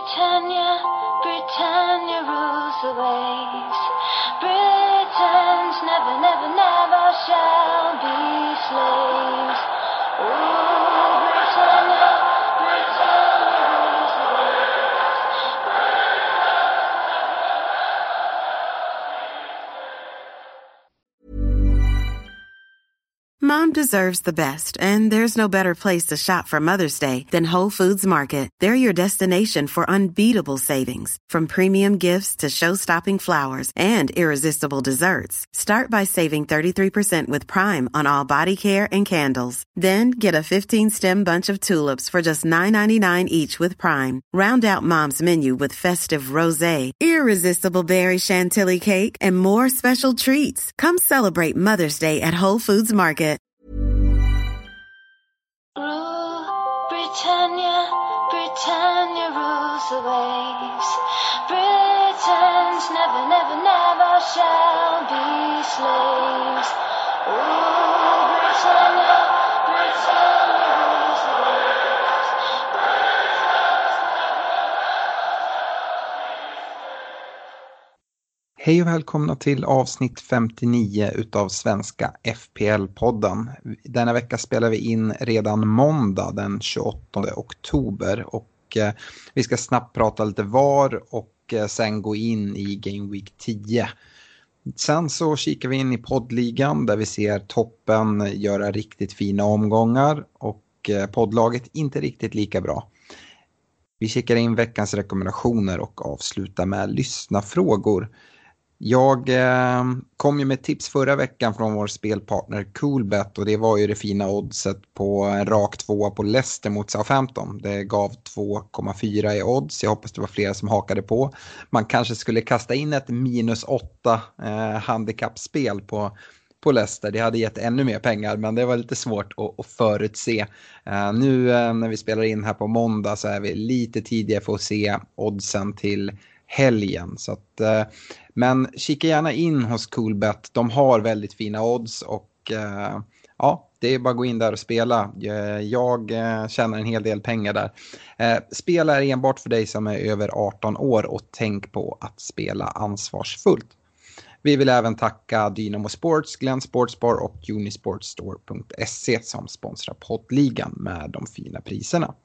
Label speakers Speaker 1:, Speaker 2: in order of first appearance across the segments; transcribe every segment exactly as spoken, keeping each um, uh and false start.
Speaker 1: Britannia, Britannia rules the waves. Britons never, never, never shall be slaves. Oh, Britannia, Britannia rules the waves.
Speaker 2: Mom deserves the best, and there's no better place to shop for Mother's Day than Whole Foods Market. They're your destination for unbeatable savings, from premium gifts to show-stopping flowers and irresistible desserts. Start by saving thirty-three percent with Prime on all body care and candles. Then get a fifteen-stem bunch of tulips for just nine ninety-nine each with Prime. Round out Mom's menu with festive rosé, irresistible berry chantilly cake, and more special treats. Come celebrate Mother's Day at Whole Foods Market.
Speaker 1: Rule, Britannia, Britannia rules the waves. Britons never, never, never shall be slaves. Rule, Britannia, Britannia rules the waves.
Speaker 3: Hej och välkomna till avsnitt femtionio utav Svenska F P L-podden. Denna vecka spelar vi in redan måndag den tjugoåttonde oktober och eh, vi ska snabbt prata lite var och eh, sen gå in i Game Week tio. Sen så kikar vi in i poddligan där vi ser toppen göra riktigt fina omgångar och eh, poddlaget inte riktigt lika bra. Vi kikar in veckans rekommendationer och avslutar med lyssnafrågor. Jag eh, kom ju med tips förra veckan från vår spelpartner Coolbet och det var ju det fina oddset på en rak tvåa på Leicester mot Southampton. Det gav två komma fyra i odds. Jag hoppas det var flera som hakade på. Man kanske skulle kasta in ett minus åtta eh, handikappspel på, på Leicester. Det hade gett ännu mer pengar men det var lite svårt att, att förutse. Eh, nu eh, när vi spelar in här på måndag så är vi lite tidigare för att se oddsen till helgen. Så att, eh, men kika gärna in hos Coolbet. De har väldigt fina odds och eh, ja, det är bara att gå in där och spela. Jag eh, tjänar en hel del pengar där. Eh, spela är enbart för dig som är över arton år och tänk på att spela ansvarsfullt. Vi vill även tacka Dynamo Sports, Glenn Sportsbar och Unisportstore punkt se som sponsrar poddligan med de fina priserna.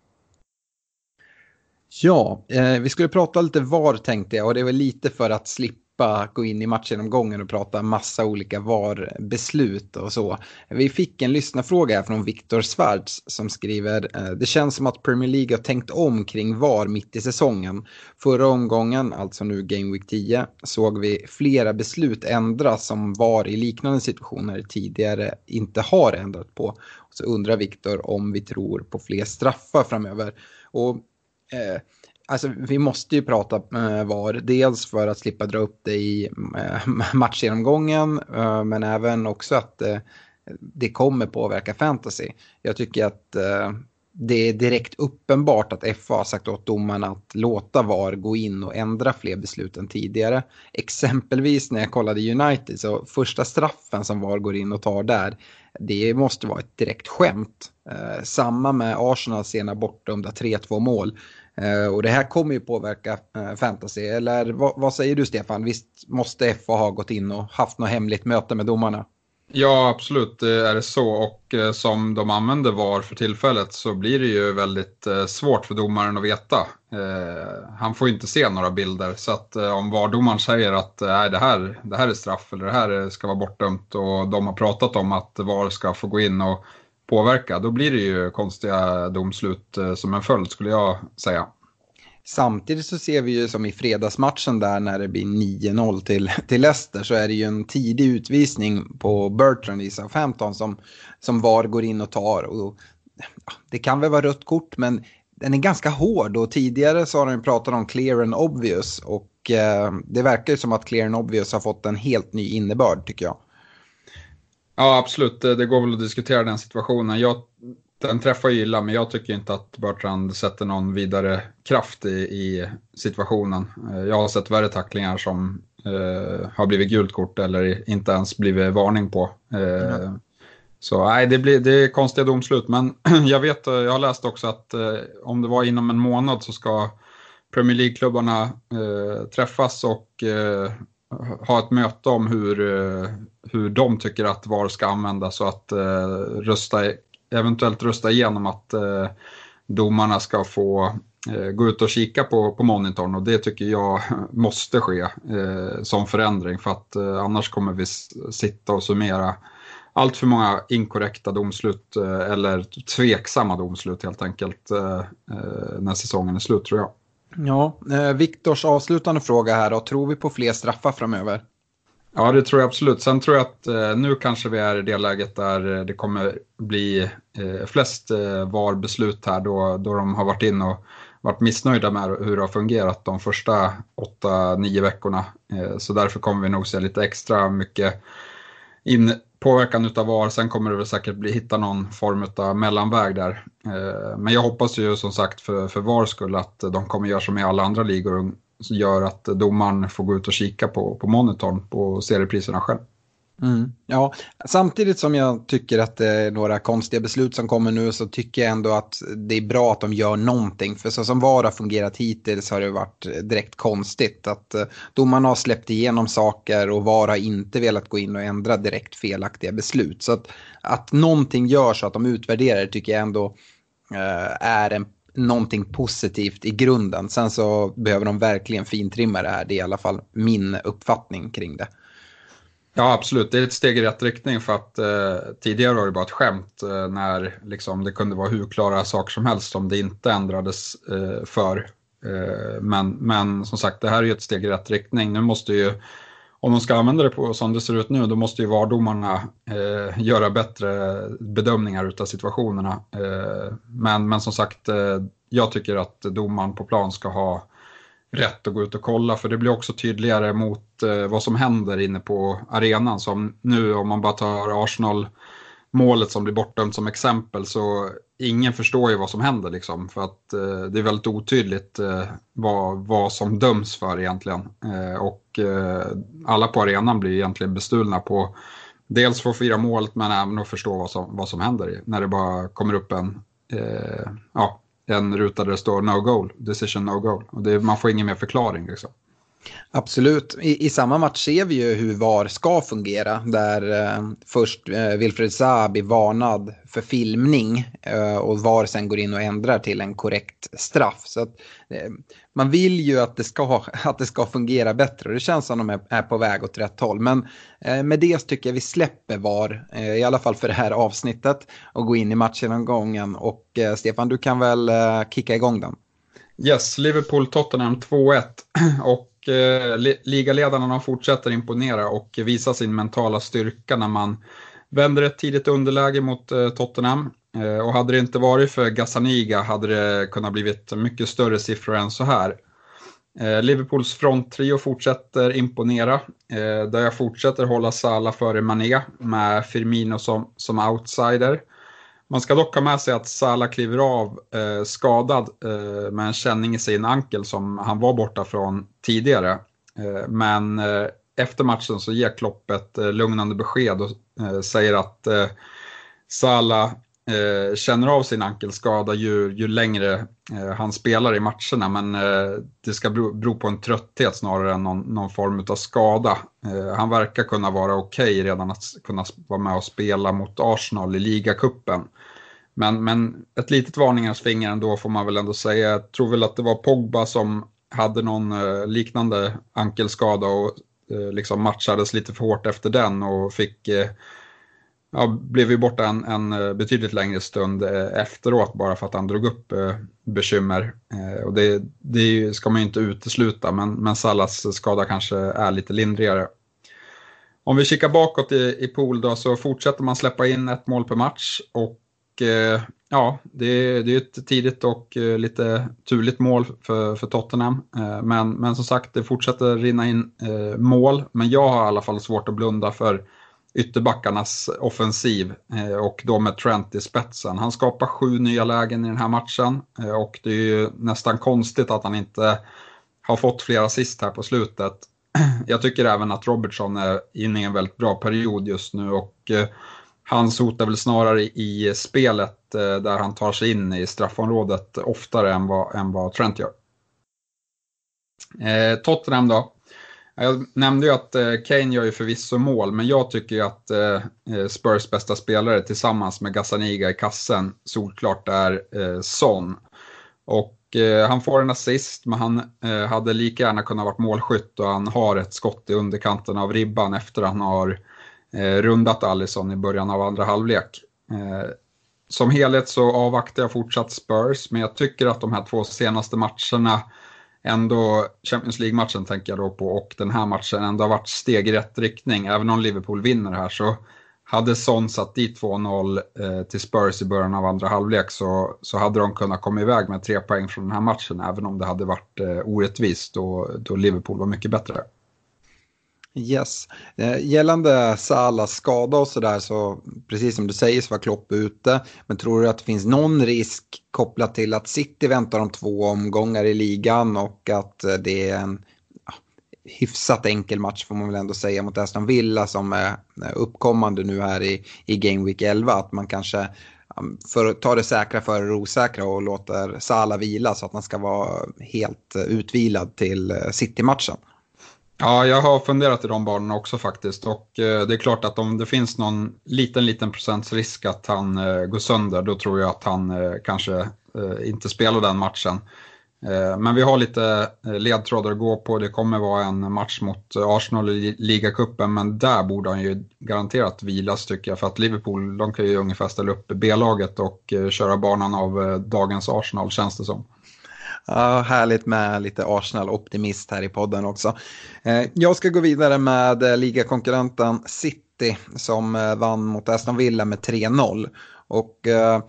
Speaker 3: Ja, eh, vi skulle prata lite var tänkte jag och det var lite för att slippa gå in i matchgenomgången och prata massa olika var-beslut och så. Vi fick en lyssnarfråga här från Viktor Svarts som skriver eh, det känns som att Premier League har tänkt om kring var mitt i säsongen. Förra omgången, alltså nu Game Week tio, såg vi flera beslut ändras som var i liknande situationer tidigare inte har ändrat på. Och så undrar Viktor om vi tror på fler straffar framöver. Och Eh, alltså vi måste ju prata eh, var, dels för att slippa dra upp det i eh, matchgenomgången eh, men även också att eh, det kommer påverka fantasy. Jag tycker att eh, det är direkt uppenbart att F A har sagt åt domarna att låta var gå in och ändra fler beslut än tidigare. Exempelvis när jag kollade United så första straffen som var går in och tar där, det måste vara ett direkt skämt. Eh, samma med Arsenal sena bortdömda tre två mål. Eh, och det här kommer ju påverka eh, fantasy. Eller vad, vad säger du Stefan? Visst måste F A ha gått in och haft något hemligt möte med domarna?
Speaker 4: Ja, absolut är det så. Och eh, som de använder var för tillfället så blir det ju väldigt eh, svårt för domaren att veta. Eh, han får inte se några bilder. Så att eh, om vardomaren säger att eh, det, här, det här är straff eller det här ska vara bortdömt och de har pratat om att var ska få gå in och påverka, då blir det ju konstiga domslut eh, som en följd skulle jag säga.
Speaker 3: Samtidigt så ser vi ju som i fredagsmatchen där när det blir nio noll till, till Leicester så är det ju en tidig utvisning på Bertrand i Southampton som, som var går in och tar. Och, ja, det kan väl vara rött kort men den är ganska hård och tidigare så har de pratat om clear and obvious och eh, det verkar ju som att clear and obvious har fått en helt ny innebörd tycker jag.
Speaker 4: Ja absolut, det går väl att diskutera den situationen. Jag Den träffar ju illa men jag tycker inte att Bertrand sätter någon vidare kraft i, i situationen. Jag har sett värre tacklingar som eh, har blivit gult kort eller inte ens blivit varning på. Eh, mm. Så nej, det, blir, det är konstiga domslut. Men jag vet, jag har läst också att eh, om det var inom en månad så ska Premier League-klubbarna eh, träffas och eh, ha ett möte om hur, eh, hur de tycker att V A R ska användas, så att eh, rösta, eventuellt rösta igenom att eh, domarna ska få eh, gå ut och kika på, på monitorn, och det tycker jag måste ske eh, som förändring, för att eh, annars kommer vi sitta och summera allt för många inkorrekta domslut eh, eller tveksamma domslut helt enkelt eh, eh, när säsongen är slut, tror jag.
Speaker 3: Ja, eh, Viktors avslutande fråga här då. Tror vi på fler straffar framöver?
Speaker 4: Ja, det tror jag absolut. Sen tror jag att eh, nu kanske vi är i det läget där det kommer bli eh, flest eh, V A R-beslut här då, då de har varit in och varit missnöjda med hur det har fungerat de första åtta nio veckorna. Eh, så därför kommer vi nog se lite extra mycket in påverkan utav V A R. Sen kommer det väl säkert bli, hitta någon form av mellanväg där. Eh, men jag hoppas ju som sagt för, för V A R skull att de kommer göra som i alla andra ligor, som gör att domaren får gå ut och kika på, på monitorn på seriepriserna själv.
Speaker 3: Mm. Ja, samtidigt som jag tycker att det är några konstiga beslut som kommer nu, så tycker jag ändå att det är bra att de gör någonting. För så som V A R har fungerat hittills har det varit direkt konstigt att uh, domarna har släppt igenom saker och V A R har inte velat gå in och ändra direkt felaktiga beslut. Så att, att någonting görs så att de utvärderar det tycker jag ändå uh, är en någonting positivt i grunden. Sen så behöver de verkligen fintrimma det här. Det är i alla fall min uppfattning kring det.
Speaker 4: Ja, absolut. Det är ett steg i rätt riktning, för att eh, tidigare var det bara ett skämt eh, när liksom, det kunde vara hur klara saker som helst som det inte ändrades eh, för. Eh, men, men som sagt, det här är ju ett steg i rätt riktning. Nu måste ju, om de ska använda det på som det ser ut nu, då måste ju V A R-domarna eh, göra bättre bedömningar utav situationerna. Eh, men, men som sagt, eh, jag tycker att domaren på plan ska ha rätt att gå ut och kolla, för det blir också tydligare mot eh, vad som händer inne på arenan. Som nu, om man bara tar Arsenal-målet som blir bortdömt som exempel, så ingen förstår ju vad som händer liksom, för att eh, det är väldigt otydligt eh, vad, vad som döms för egentligen. Eh, och eh, alla på arenan blir egentligen bestulna på dels för att fira målet, men även att förstå vad som, vad som händer när det bara kommer upp en eh, ja en ruta där det står no goal, decision no goal. Och det, man får ingen mer förklaring liksom.
Speaker 3: Absolut. I, I samma match ser vi ju hur V A R ska fungera. Där eh, först eh, Wilfred Zaha blir varnad för filmning eh, och V A R sen går in och ändrar till en korrekt straff. Så att, eh, man vill ju att det, ska, att det ska fungera bättre, och det känns som de är, är på väg åt rätt håll. Men eh, med det tycker jag vi släpper V A R, eh, i alla fall för det här avsnittet, och gå in i matchen och eh, Stefan, du kan väl eh, kicka igång den.
Speaker 4: Yes, Liverpool-Tottenham två ett och eh, ligaledarna fortsätter imponera och visa sin mentala styrka när man vänder ett tidigt underläge mot eh, Tottenham. Eh, och hade det inte varit för Gazzaniga hade det kunnat blivit mycket större siffror än så här. Eh, Liverpools fronttrio fortsätter imponera, eh, där jag fortsätter hålla Salah före Mané med Firmino som, som outsider. Man ska dock ha med sig att Salah kliver av eh, skadad eh, med en känning i sin ankel som han var borta från tidigare. Eh, men eh, efter matchen så ger Klopp ett eh, lugnande besked och eh, säger att eh, Salah eh, känner av sin ankelskada ju, ju längre eh, han spelar i matcherna. Men eh, det ska bero, bero på en trötthet snarare än någon, någon form av skada. Eh, han verkar kunna vara okej redan att kunna vara med och spela mot Arsenal i ligacupen. Men, men ett litet varningens finger ändå får man väl ändå säga. Jag tror väl att det var Pogba som hade någon eh, liknande ankelskada och eh, liksom matchades lite för hårt efter den och fick, eh, ja, blev ju borta en, en betydligt längre stund eh, efteråt bara för att han drog upp eh, bekymmer. Eh, och det, det ska man ju inte utesluta, men, men Salahs skada kanske är lite lindrigare. Om vi kikar bakåt i, i pool då, så fortsätter man släppa in ett mål per match och ja, det, det är ett tidigt och lite turligt mål för, för Tottenham. Men, men som sagt, det fortsätter rinna in mål. Men jag har i alla fall svårt att blunda för ytterbackarnas offensiv och då med Trent i spetsen. Han skapar sju nya lägen i den här matchen och det är ju nästan konstigt att han inte har fått flera assist här på slutet. Jag tycker även att Robertson är inne i en väldigt bra period just nu och hans hot är väl snarare i spelet där han tar sig in i straffområdet oftare än vad, än vad Trent gör. Eh, Tottenham då. Jag nämnde ju att eh, Kane gör ju förvisso mål, men jag tycker ju att eh, Spurs bästa spelare tillsammans med Gazzaniga i kassen solklart är eh, Son. Och eh, han får en assist, men han eh, hade lika gärna kunnat varit målskytt, och han har ett skott i underkanten av ribban efter att han har eh, rundat Alisson i början av andra halvlek. Eh, som helhet så avvaktar jag fortsatt Spurs, men jag tycker att de här två senaste matcherna ändå, Champions League-matchen tänker jag då på, och den här matchen ändå har varit steg i rätt riktning. Även om Liverpool vinner här, så hade Son satt dit två noll eh, till Spurs i början av andra halvlek, så, så hade de kunnat komma iväg med tre poäng från den här matchen, även om det hade varit eh, orättvist då, då Liverpool var mycket bättre.
Speaker 3: Yes. Eh, gällande Salahs skada och sådär, så precis som du säger så var Klopp ute. Men tror du att det finns någon risk kopplat till att City väntar om två omgångar i ligan och att eh, det är en ja, hyfsat enkel match får man väl ändå säga mot Aston Villa som är uppkommande nu här i, i Game Week elva, att man kanske för att ta det säkra för det osäkra och låter Salah vila så att man ska vara helt utvilad till City-matchen?
Speaker 4: Ja, jag har funderat i de banorna också faktiskt, och eh, det är klart att om det finns någon liten, liten procents risk att han eh, går sönder, då tror jag att han eh, kanske eh, inte spelar den matchen. Eh, men vi har lite eh, ledtrådar att gå på. Det kommer vara en match mot eh, Arsenal i ligacupen, men där borde han ju garanterat vilas tycker jag, för att Liverpool, de kan ju ungefär ställa upp B-laget och eh, köra banan av eh, dagens Arsenal, känns det som.
Speaker 3: Ja, härligt med lite Arsenal-optimist här i podden också. Jag ska gå vidare med ligakonkurrenten City som vann mot Aston Villa med tre noll. Och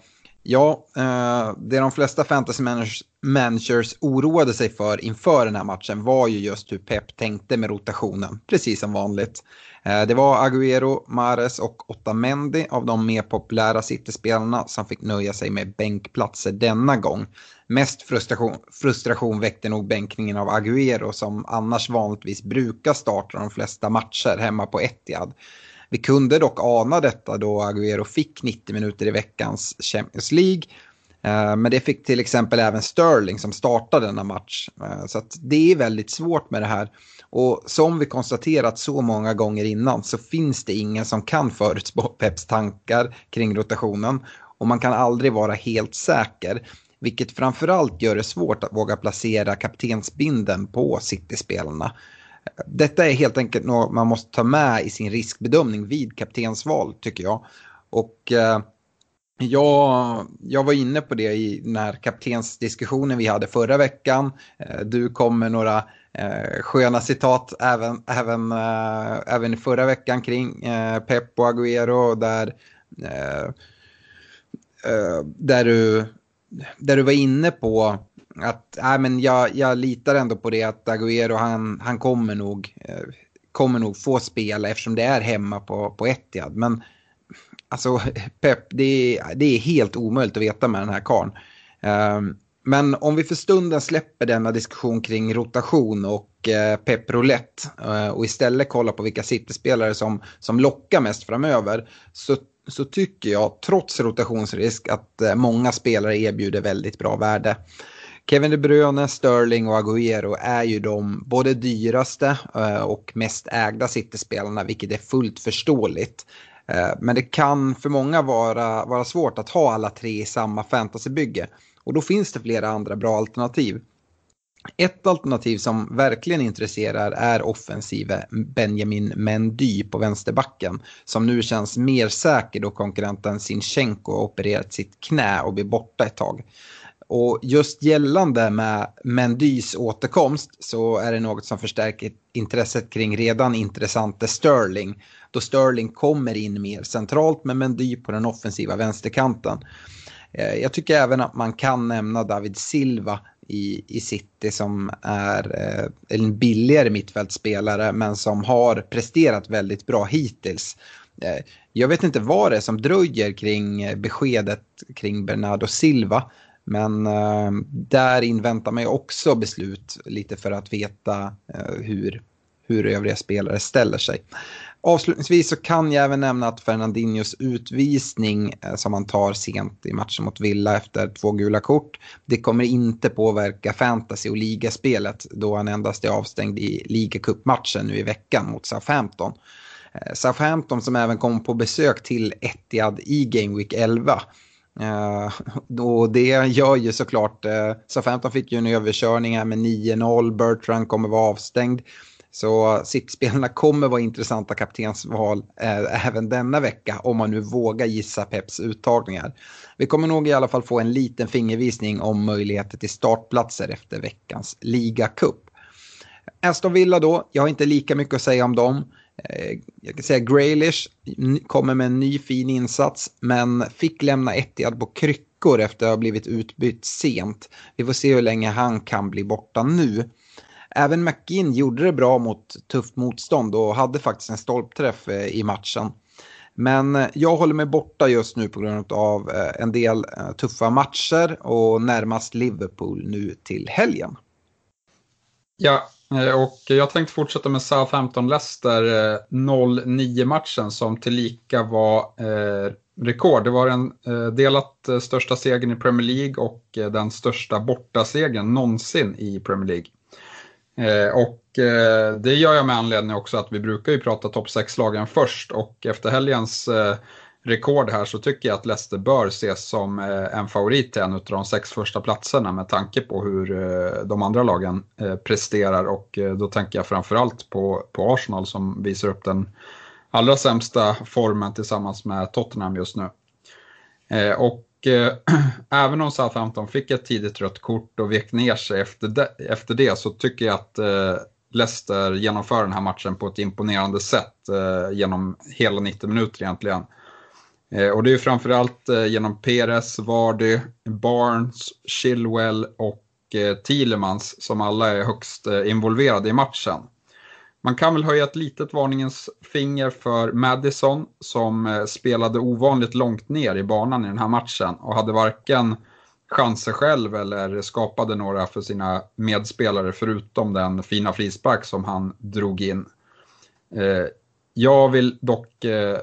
Speaker 3: ja, det de flesta fantasy managers oroade sig för inför den här matchen var ju just hur Pep tänkte med rotationen, precis som vanligt. Det var Agüero, Mahrez och Otamendi av de mer populära City-spelarna som fick nöja sig med bänkplatser denna gång. Mest frustration, frustration väckte nog bänkningen av Agüero som annars vanligtvis brukar starta de flesta matcher hemma på Etihad. Vi kunde dock ana detta då Agüero fick nittio minuter i veckans Champions League. Men det fick till exempel även Sterling som startade denna match. Så att det är väldigt svårt med det här. Och som vi konstaterat så många gånger innan så finns det ingen som kan förutspå Peps tankar kring rotationen. Och man kan aldrig vara helt säker. Vilket framförallt gör det svårt att våga placera kaptensbinden på City-spelarna. Detta är helt enkelt något man måste ta med i sin riskbedömning vid kaptensval tycker jag. Och eh, jag, jag var inne på det i den här kaptensdiskussionen vi hade förra veckan. Eh, du kom med några eh, sköna citat även, även, eh, även i förra veckan kring eh, Pep och Agüero där, eh, eh, där du... Där du var inne på att äh, men jag, jag litar ändå på det att Agüero han, han kommer, nog, eh, kommer nog få spela eftersom det är hemma på, på Etihad. Men alltså Pep, det är, det är helt omöjligt att veta med den här karn. Um, men om vi för stunden släpper denna diskussion kring rotation och eh, Pep roulette eh, och istället kollar på vilka City-spelare som, som lockar mest framöver så så tycker jag trots rotationsrisk att många spelare erbjuder väldigt bra värde. Kevin De Bruyne, Sterling och Agüero är ju de både dyraste och mest ägda City-spelarna, vilket är fullt förståeligt. Men det kan för många vara, vara svårt att ha alla tre i samma fantasybygge. Och då finns det flera andra bra alternativ. Ett alternativ som verkligen intresserar är offensive Benjamin Mendy på vänsterbacken som nu känns mer säker då konkurrenten Zinchenko har opererat sitt knä och blir borta ett tag. Och just gällande med Mendys återkomst så är det något som förstärker intresset kring redan intressanta Sterling då Sterling kommer in mer centralt med Mendy på den offensiva vänsterkanten. Jag tycker även att man kan nämna David Silva i, i City som är eh, en billigare mittfältspelare men som har presterat väldigt bra hittills. Eh, jag vet inte vad det är som dröjer kring beskedet kring Bernardo Silva men eh, där inväntar man ju också beslut lite för att veta eh, hur, hur övriga spelare ställer sig. Avslutningsvis så kan jag även nämna att Fernandinhos utvisning eh, som han tar sent i matchen mot Villa efter två gula kort, det kommer inte påverka fantasy och ligaspelet då han endast är avstängd i ligacupmatchen nu i veckan mot Southampton. Eh, Southampton som även kom på besök till Etihad i Game Week elva. Uh, och det gör ju såklart uh, Southampton fick ju en överkörning här med nio noll. Bertrand kommer vara avstängd. Så City-spelarna kommer vara intressanta kaptensval uh, även denna vecka om man nu vågar gissa Peps uttagningar. Vi kommer nog i alla fall få en liten fingervisning om möjligheter till startplatser efter veckans ligacup. Aston Villa då, jag har inte lika mycket att säga om dem. Jag kan säga Grealish kommer med en ny fin insats men fick lämna Etihad på kryckor efter att ha blivit utbytt sent. Vi får se hur länge han kan bli borta nu. Även McGinn gjorde det bra mot tufft motstånd och hade faktiskt en stolpträff i matchen. Men jag håller mig borta just nu på grund av en del tuffa matcher och närmast Liverpool nu till helgen.
Speaker 4: Ja, och jag tänkte fortsätta med Southampton-Leicester noll nio matchen som tillika var eh, rekord. Det var den eh, delat eh, största segern i Premier League och eh, den största bortasegern någonsin i Premier League. Eh, och eh, det gör jag med anledning också att vi brukar ju prata topp sex-lagen först och efter helgens eh, rekord här så tycker jag att Leicester bör ses som en favorit till en av de sex första platserna med tanke på hur de andra lagen presterar och då tänker jag framförallt på, på Arsenal som visar upp den allra sämsta formen tillsammans med Tottenham just nu. Och även om Southampton fick ett tidigt rött kort och vek ner sig efter det, efter det så tycker jag att Leicester genomför den här matchen på ett imponerande sätt genom hela nittio minuter egentligen. Och det är framförallt genom Perez, Vardy, Barnes, Chilwell och Tielemans som alla är högst involverade i matchen. Man kan väl höja ett litet varningens finger för Maddison som spelade ovanligt långt ner i banan i den här matchen och hade varken chanser själv eller skapade några för sina medspelare förutom den fina frispark som han drog in. Jag vill dock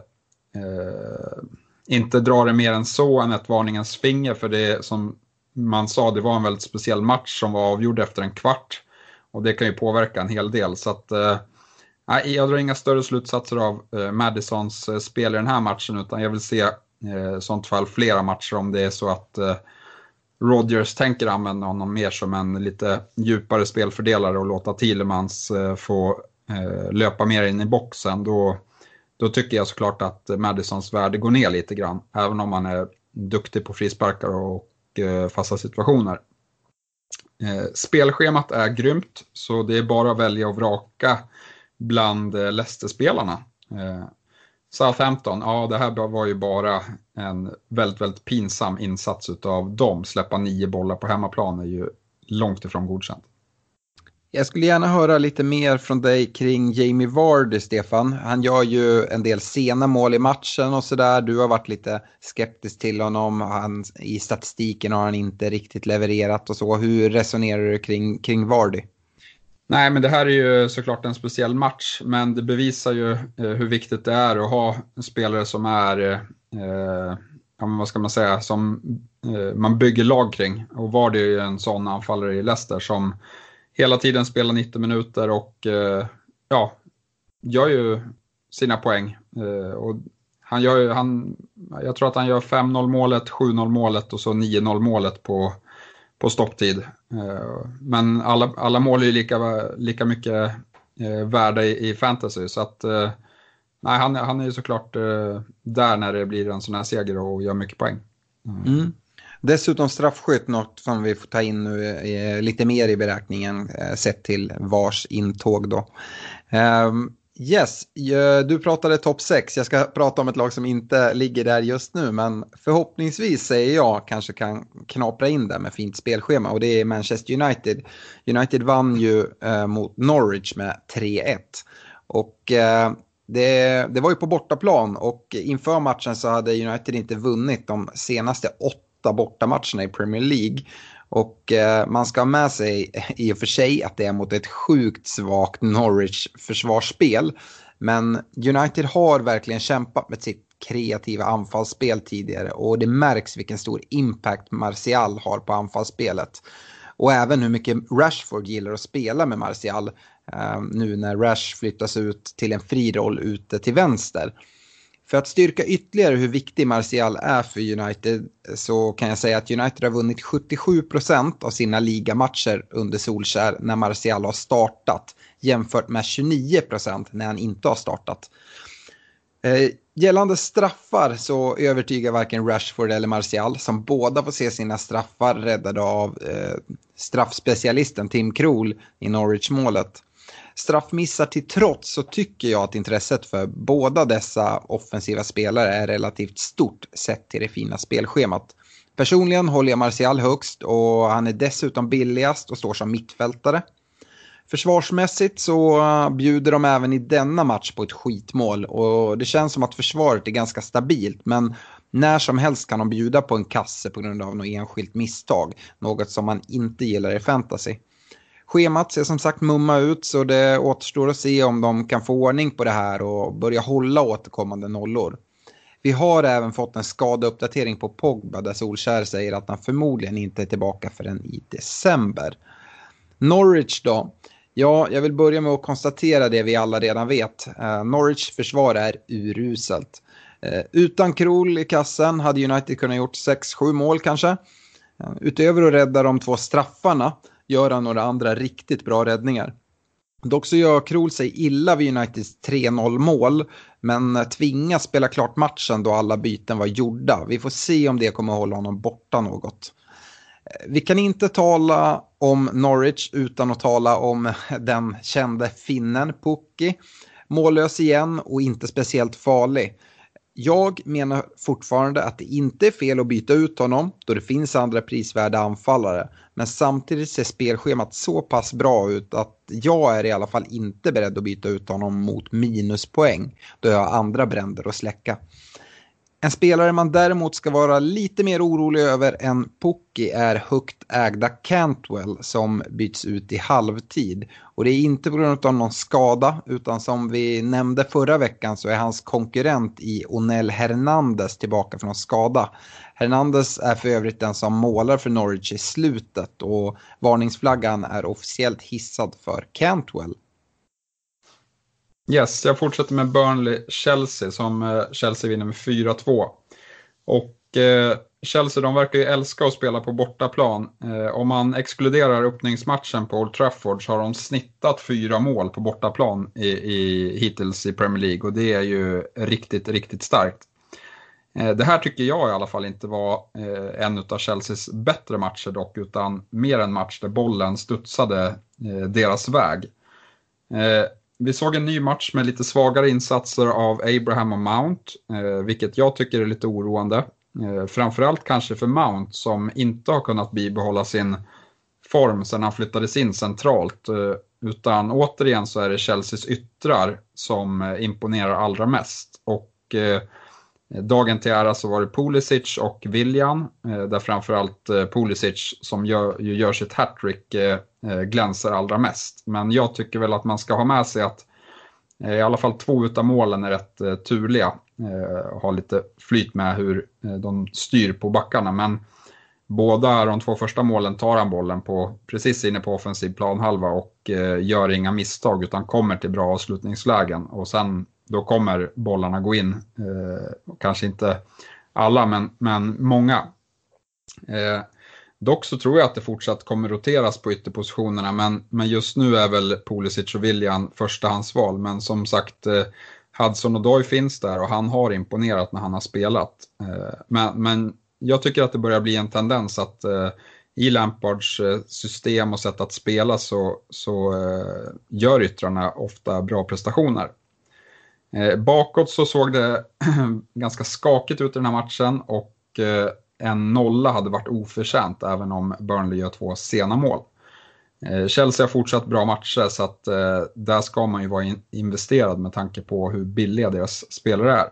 Speaker 4: Uh, inte dra det mer än så än ett varningens finger för det som man sa, det var en väldigt speciell match som var avgjord efter en kvart och det kan ju påverka en hel del så att uh, nej, jag drar inga större slutsatser av uh, Maddisons uh, spel i den här matchen utan jag vill se uh, sånt fall flera matcher om det är så att uh, Rodgers tänker använda honom mer som en lite djupare spelfördelare och låta Tielemans uh, få uh, löpa mer in i boxen då Då tycker jag såklart att Maddisons värde går ner lite grann. Även om man är duktig på frisparkar och eh, fasta situationer. Eh, spelschemat är grymt. Så det är bara att välja och vraka bland eh, Leicester-spelarna. Eh, Southampton, ja det här var ju bara en väldigt, väldigt pinsam insats utav dem. Släppa nio bollar på hemmaplan är ju långt ifrån godkänt.
Speaker 3: Jag skulle gärna höra lite mer från dig kring Jamie Vardy, Stefan. Han gör ju en del sena mål i matchen och sådär. Du har varit lite skeptisk till honom. Han, i statistiken har han inte riktigt levererat och så. Hur resonerar du kring, kring Vardy?
Speaker 4: Nej, men det här är ju såklart en speciell match. Men det bevisar ju eh, hur viktigt det är att ha spelare som är, eh, ja, men vad ska man säga, som eh, man bygger lag kring. Och Vardy är ju en sån anfallare i Leicester som hela tiden spelar nittio minuter och eh, ja, gör ju sina poäng. Eh, och han gör ju, han, jag tror att han gör fem noll målet, sju noll målet och så nio noll målet på, på stopptid. Eh, men alla, alla mål är ju lika, lika mycket eh, värda i, i fantasy. Så att eh, nej, han, han är ju såklart eh, där när det blir en sån här seger och gör mycket poäng. Mm.
Speaker 3: Mm. Dessutom straffskytt, något som vi får ta in nu eh, lite mer i beräkningen eh, sett till vars intåg då. Um, yes, du pratade topp sex. Jag ska prata om ett lag som inte ligger där just nu, men förhoppningsvis säger jag kanske kan knapra in där med fint spelschema och det är Manchester United. United vann ju eh, mot Norwich med tre ett och eh, det, det var ju på bortaplan och inför matchen så hade United inte vunnit de senaste åtta bortamatcherna i Premier League och eh, man ska ha med sig i och för sig att det är mot ett sjukt svagt Norwich försvarsspel Men United har verkligen kämpat med sitt kreativa anfallsspel tidigare och det märks vilken stor impact Martial har på anfallsspelet. Och även hur mycket Rashford gillar att spela med Martial eh, nu när Rash flyttas ut till en fri roll ute till vänster. För att styrka ytterligare hur viktig Martial är för United så kan jag säga att United har vunnit sjuttiosju procent av sina ligamatcher under Solskjær när Martial har startat jämfört med tjugonio procent när han inte har startat. Eh, gällande straffar så övertygar varken Rashford eller Martial som båda får se sina straffar räddade av eh, straffspecialisten Tim Krul i Norwich-målet. Straffmissar till trots så tycker jag att intresset för båda dessa offensiva spelare är relativt stort sett till det fina spelschemat. Personligen håller jag Martial högst och han är dessutom billigast och står som mittfältare. Försvarsmässigt så bjuder de även i denna match på ett skitmål och det känns som att försvaret är ganska stabilt, men när som helst kan de bjuda på en kasse på grund av något enskilt misstag, något som man inte gillar i fantasy. Schemat ser som sagt mumma ut så det återstår att se om de kan få ordning på det här och börja hålla återkommande nollor. Vi har även fått en skadeuppdatering på Pogba där Solskjær säger att han förmodligen inte är tillbaka förrän i december. Norwich då? Ja, jag vill börja med att konstatera det vi alla redan vet. Uh, Norwich försvar är uruselt. Uh, utan Krul i kassen hade United kunnat gjort sex sju mål kanske. Uh, utöver att rädda de två straffarna gör han några andra riktigt bra räddningar. Dock så gör Krul sig illa vid Uniteds tre noll mål, men tvingas spela klart matchen då alla byten var gjorda. Vi får se om det kommer att hålla honom borta något. Vi kan inte tala om Norwich utan att tala om den kände finnen Pukki. Mållös igen och inte speciellt farlig. Jag menar fortfarande att det inte är fel att byta ut honom då det finns andra prisvärda anfallare. Men samtidigt ser spelschemat så pass bra ut att jag är i alla fall inte beredd att byta ut honom mot minuspoäng då jag har andra bränder att släcka. En spelare man däremot ska vara lite mer orolig över än Pukki är högt ägda Cantwell som byts ut i halvtid. Och det är inte på grund av någon skada utan som vi nämnde förra veckan så är hans konkurrent i Onel Hernandez tillbaka från skada. Hernandez är för övrigt den som målar för Norwich i slutet och varningsflaggan är officiellt hissad för Cantwell.
Speaker 4: Yes, jag fortsätter med Burnley-Chelsea som Chelsea vinner med fyra två. Och eh, Chelsea de verkar ju älska att spela på bortaplan. Eh, om man exkluderar öppningsmatchen på Old Trafford så har de snittat fyra mål på bortaplan i, i, hittills i Premier League. Och det är ju riktigt, riktigt starkt. Eh, det här tycker jag i alla fall inte var eh, en av Chelseas bättre matcher dock. Utan mer en match där bollen studsade eh, deras väg. Eh, Vi såg en ny match med lite svagare insatser av Abraham och Mount, eh, vilket jag tycker är lite oroande. Eh, framförallt kanske för Mount som inte har kunnat bibehålla sin form sedan han flyttades in centralt. Eh, utan återigen så är det Chelseas yttrar som eh, imponerar allra mest. Och eh, dagen till ära så var det Pulisic och Willian, eh, där framförallt eh, Pulisic som gör, gör sitt hattrick eh, glänser allra mest. Men jag tycker väl att man ska ha med sig att eh, i alla fall två utav målen är rätt eh, turliga. Eh, har lite flyt med hur eh, de styr på backarna. Men båda de två första målen tar han bollen på precis inne på offensiv planhalva och eh, gör inga misstag utan kommer till bra avslutningslägen. Och sen då kommer bollarna gå in. Eh, kanske inte alla men, men många. Eh, Dock så tror jag att det fortsatt kommer roteras på ytterpositionerna men, men just nu är väl Pulisic och Willian förstahandsval. Men som sagt, eh, Hudson och Doy finns där och han har imponerat när han har spelat. Eh, men, men jag tycker att det börjar bli en tendens att eh, i Lampards eh, system och sätt att spela så, så eh, gör yttrarna ofta bra prestationer. Eh, bakåt så såg det ganska skakigt ut i den här matchen och eh, en nolla hade varit oförtjänt även om Burnley gör två sena mål. Eh, Chelsea har fortsatt bra matcher så att eh, där ska man ju vara in- investerad med tanke på hur billiga deras spelare är.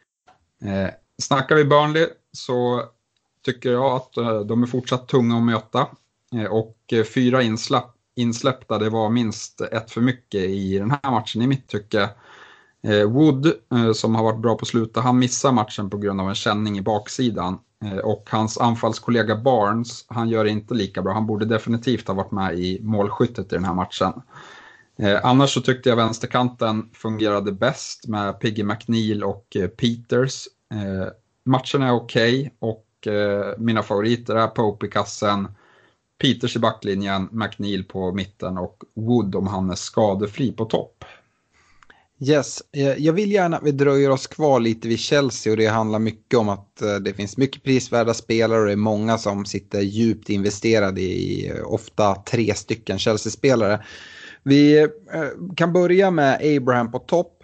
Speaker 4: Eh, snackar vi Burnley så tycker jag att eh, de är fortsatt tunga att möta. Eh, och eh, fyra insläpp, insläppta, det var minst ett för mycket i den här matchen i mitt tycke. Eh, Wood, eh, som har varit bra på slutet, han missar matchen på grund av en känning i baksidan. Eh, och hans anfallskollega Barnes, han gör inte lika bra. Han borde definitivt ha varit med i målskyttet i den här matchen. Eh, annars så tyckte jag vänsterkanten fungerade bäst med Piggy McNeil och eh, Peters. Eh, matchen är okej okay, och eh, mina favoriter är Pope i kassen, Peters i backlinjen, McNeil på mitten och Wood om han är skadefri på topp.
Speaker 3: Yes, jag vill gärna att vi dröjer oss kvar lite vid Chelsea och det handlar mycket om att det finns mycket prisvärda spelare och det är många som sitter djupt investerade i ofta tre stycken Chelsea-spelare. Vi kan börja med Abraham på topp.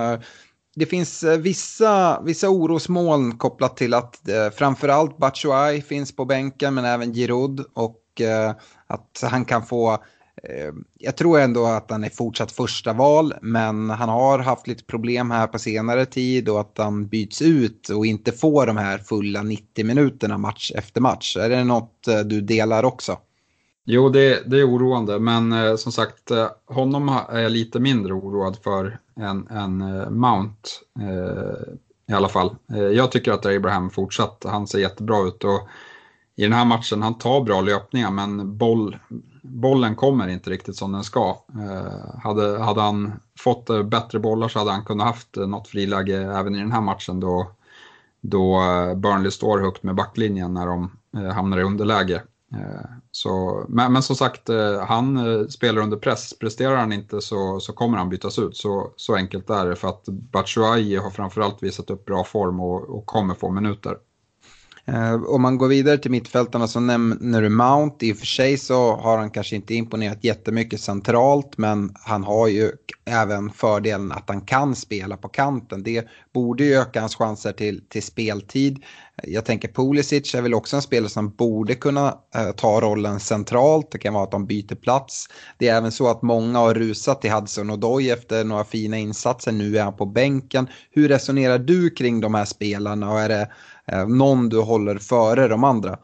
Speaker 3: Det finns vissa, vissa orosmoln kopplat till att framförallt Batshuayi finns på bänken men även Giroud och att han kan få... Jag tror ändå att han är fortsatt första val, men han har haft lite problem här på senare tid och att han byts ut och inte får de här fulla nittio minuterna match efter match. Är det något du delar också?
Speaker 4: Jo, det, det är oroande, men eh, som sagt, eh, honom är jag lite mindre oroad för än, än eh, Mount eh, i alla fall. Eh, jag tycker att Abraham fortsatt, han ser jättebra ut och i den här matchen, han tar bra löpningar men boll, bollen kommer inte riktigt som den ska. Eh, hade, hade han fått eh, bättre bollar så hade han kunnat haft eh, något friläge även i den här matchen då, då eh, Burnley står högt med backlinjen när de eh, hamnar i underläge. Eh, så, men, men som sagt, eh, han eh, spelar under press. Presterar han inte så, så kommer han bytas ut. Så, så enkelt är det för att Batshuayi har framförallt visat upp bra form och, och kommer få minuter.
Speaker 3: Uh, om man går vidare till mittfältarna så nämner du Mount. I och för sig så har han kanske inte imponerat jättemycket centralt, men han har ju även fördelen att han kan spela på kanten. Det borde ju öka hans chanser till, till speltid. Jag tänker Pulisic är väl också en spelare som borde kunna uh, ta rollen centralt. Det kan vara att de byter plats. Det är även så att många har rusat till Hudson-Odoi efter några fina insatser. Nu är han på bänken. Hur resonerar du kring de här spelarna och är det någon du håller före de andra?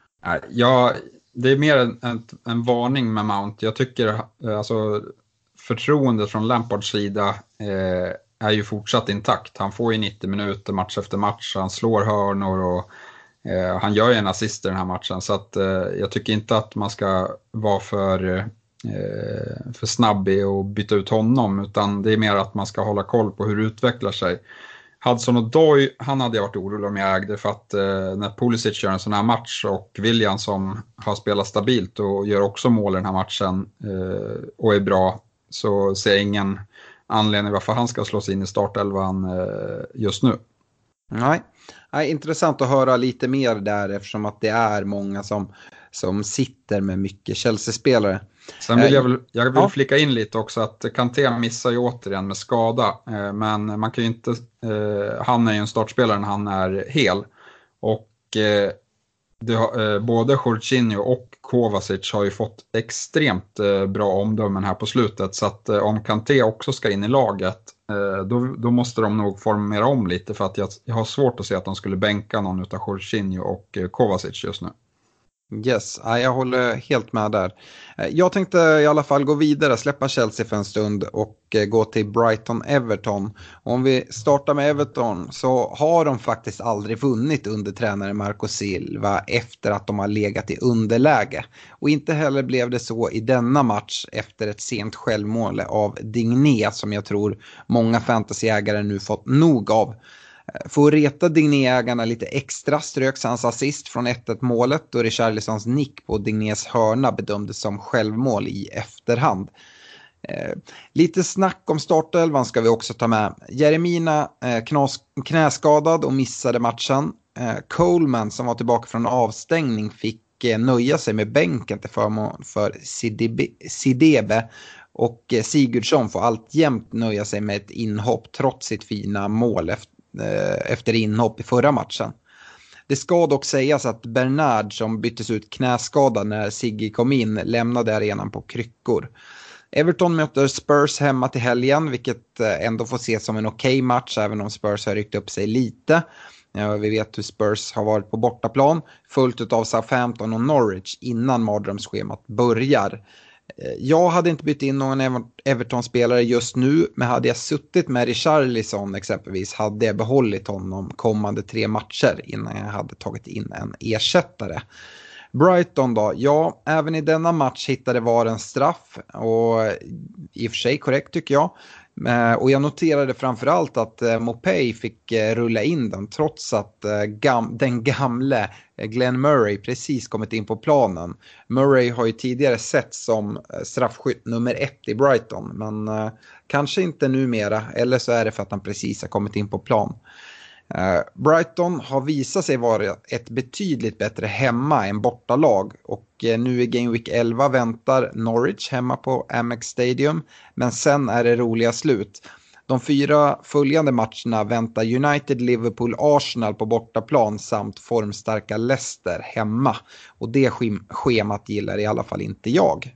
Speaker 4: Ja, det är mer en, en, en varning med Mount. Jag tycker alltså förtroendet från Lampards sida eh, är ju fortsatt intakt. Han får ju nittio minuter match efter match. Han slår hörnor och eh, han gör ju en assist i den här matchen. Så att, eh, jag tycker inte att man ska vara för, eh, för snabb i att byta ut honom. Utan det är mer att man ska hålla koll på hur det utvecklar sig. Hudson-Odoi, han hade jag varit orolig om jag ägde för att eh, när Pulisic gör en sån här match och William som har spelat stabilt och gör också mål i den här matchen eh, och är bra, så ser jag ingen anledning varför han ska slås in i startelvan eh, just nu.
Speaker 3: Nej. Nej, intressant att höra lite mer där eftersom att det är många som, som sitter med mycket Chelsea-spelare.
Speaker 4: Sen vill jag väl, jag vill ja. flika in lite också att Kanté missar ju återigen med skada. Men man kan ju inte, han är ju en startspelare när han är hel. Och det, både Jorginho och Kovacic har ju fått extremt bra omdömen här på slutet. Så att om Kanté också ska in i laget, då, då måste de nog formera om lite. För att jag, jag har svårt att se att de skulle bänka någon utav Jorginho och Kovacic just nu.
Speaker 3: Yes, jag håller helt med där. Jag tänkte i alla fall gå vidare, släppa Chelsea för en stund och gå till Brighton-Everton. Om vi startar med Everton så har de faktiskt aldrig vunnit under tränare Marco Silva efter att de har legat i underläge. Och inte heller blev det så i denna match efter ett sent självmål av Digne som jag tror många fantasyägare nu fått nog av. För att reta Digné-ägarna lite extra ströks hans assist från ett ett målet och Richarlisons nick på Dignés hörna bedömdes som självmål i efterhand. Eh, lite snack om startelvan ska vi också ta med. Jeremina eh, knas, knäskadad och missade matchen. Eh, Coleman som var tillbaka från avstängning fick eh, nöja sig med bänken till förmån för Sidebe, Sidebe. Och eh, Sigurdsson får alltjämt nöja sig med ett inhopp trots sitt fina mål efter efter inhopp i förra matchen. Det ska dock sägas att Bernard som byttes ut knäskadad när Siggy kom in lämnade arenan på kryckor. Everton möter Spurs hemma till helgen vilket ändå får ses som en okej match även om Spurs har ryckt upp sig lite. Ja, vi vet hur Spurs har varit på bortaplan fullt av Southampton och Norwich innan mardrömsschemat börjar. Jag hade inte bytt in någon Everton-spelare just nu, men hade jag suttit med Richarlison exempelvis hade jag behållit honom kommande tre matcher innan jag hade tagit in en ersättare. Brighton då, ja, även i denna match hittade var en straff, och i och för sig korrekt tycker jag. Och jag noterade framförallt att Mopey fick rulla in den trots att gam- den gamle Glenn Murray precis kommit in på planen. Murray har ju tidigare sett som straffskytt nummer ett i Brighton, men uh, kanske inte numera, eller så är det för att han precis har kommit in på plan. Uh, Brighton har visat sig vara ett betydligt bättre hemma än bortalag, och uh, nu i Game Week elva väntar Norwich hemma på Amex Stadium, men sen är det roliga slut. De fyra följande matcherna väntar United, Liverpool, Arsenal på bortaplan samt formstarka Leicester hemma, och det sch- schemat gillar i alla fall inte jag.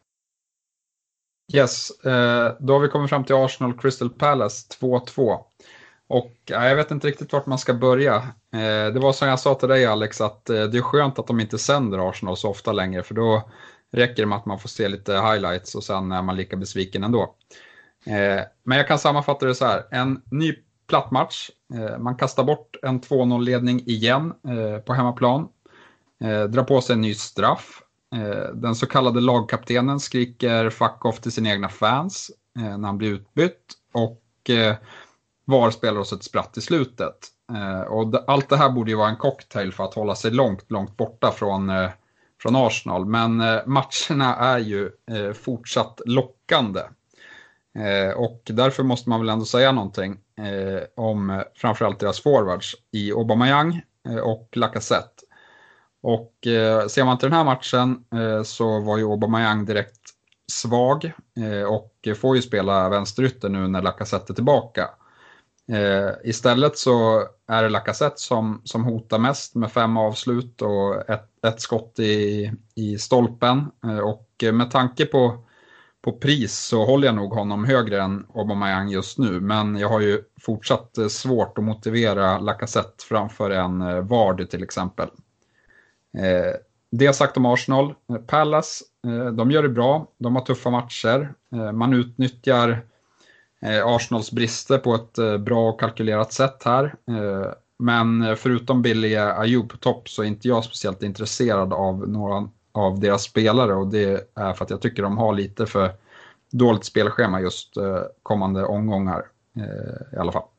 Speaker 4: Yes, uh, då har vi kommit fram till Arsenal Crystal Palace två två. Och ja, jag vet inte riktigt vart man ska börja. Eh, det var som jag sa till dig Alex, att eh, det är skönt att de inte sänder Arsenal så ofta längre, för då räcker det med att man får se lite highlights och sen är man lika besviken ändå. Eh, men jag kan sammanfatta det så här. En ny platt match. Eh, man kastar bort en två noll-ledning igen eh, på hemmaplan. Eh, drar på sig en ny straff. Eh, den så kallade lagkaptenen skriker fuck off till sina egna fans eh, när han blir utbytt. Och... Eh, var spelar oss ett spratt i slutet. Eh, och d- allt det här borde ju vara en cocktail för att hålla sig långt, långt borta från, eh, från Arsenal. Men eh, matcherna är ju eh, fortsatt lockande. Eh, och därför måste man väl ändå säga någonting eh, om eh, framförallt deras forwards i Aubameyang eh, och Lacazette. Och eh, ser man till den här matchen eh, så var ju Aubameyang direkt svag eh, och får ju spela vänsterytter nu när Lacazette är tillbaka. Eh, istället så är det Lacazette som, som hotar mest med fem avslut och ett, ett skott i, i stolpen. Eh, och med tanke på, på pris så håller jag nog honom högre än Aubameyang just nu. Men jag har ju fortsatt eh, svårt att motivera Lacazette framför en eh, Vardy till exempel. Eh, det jag sagt om Arsenal. Eh, Palace, eh, de gör det bra. De har tuffa matcher. Eh, man utnyttjar Arsenals brister på ett bra och kalkylerat sätt här. Men förutom billiga Ayew på topp så är inte jag speciellt intresserad av några av deras spelare. Och det är för att jag tycker de har lite för dåligt spelschema just kommande omgångar i alla fall.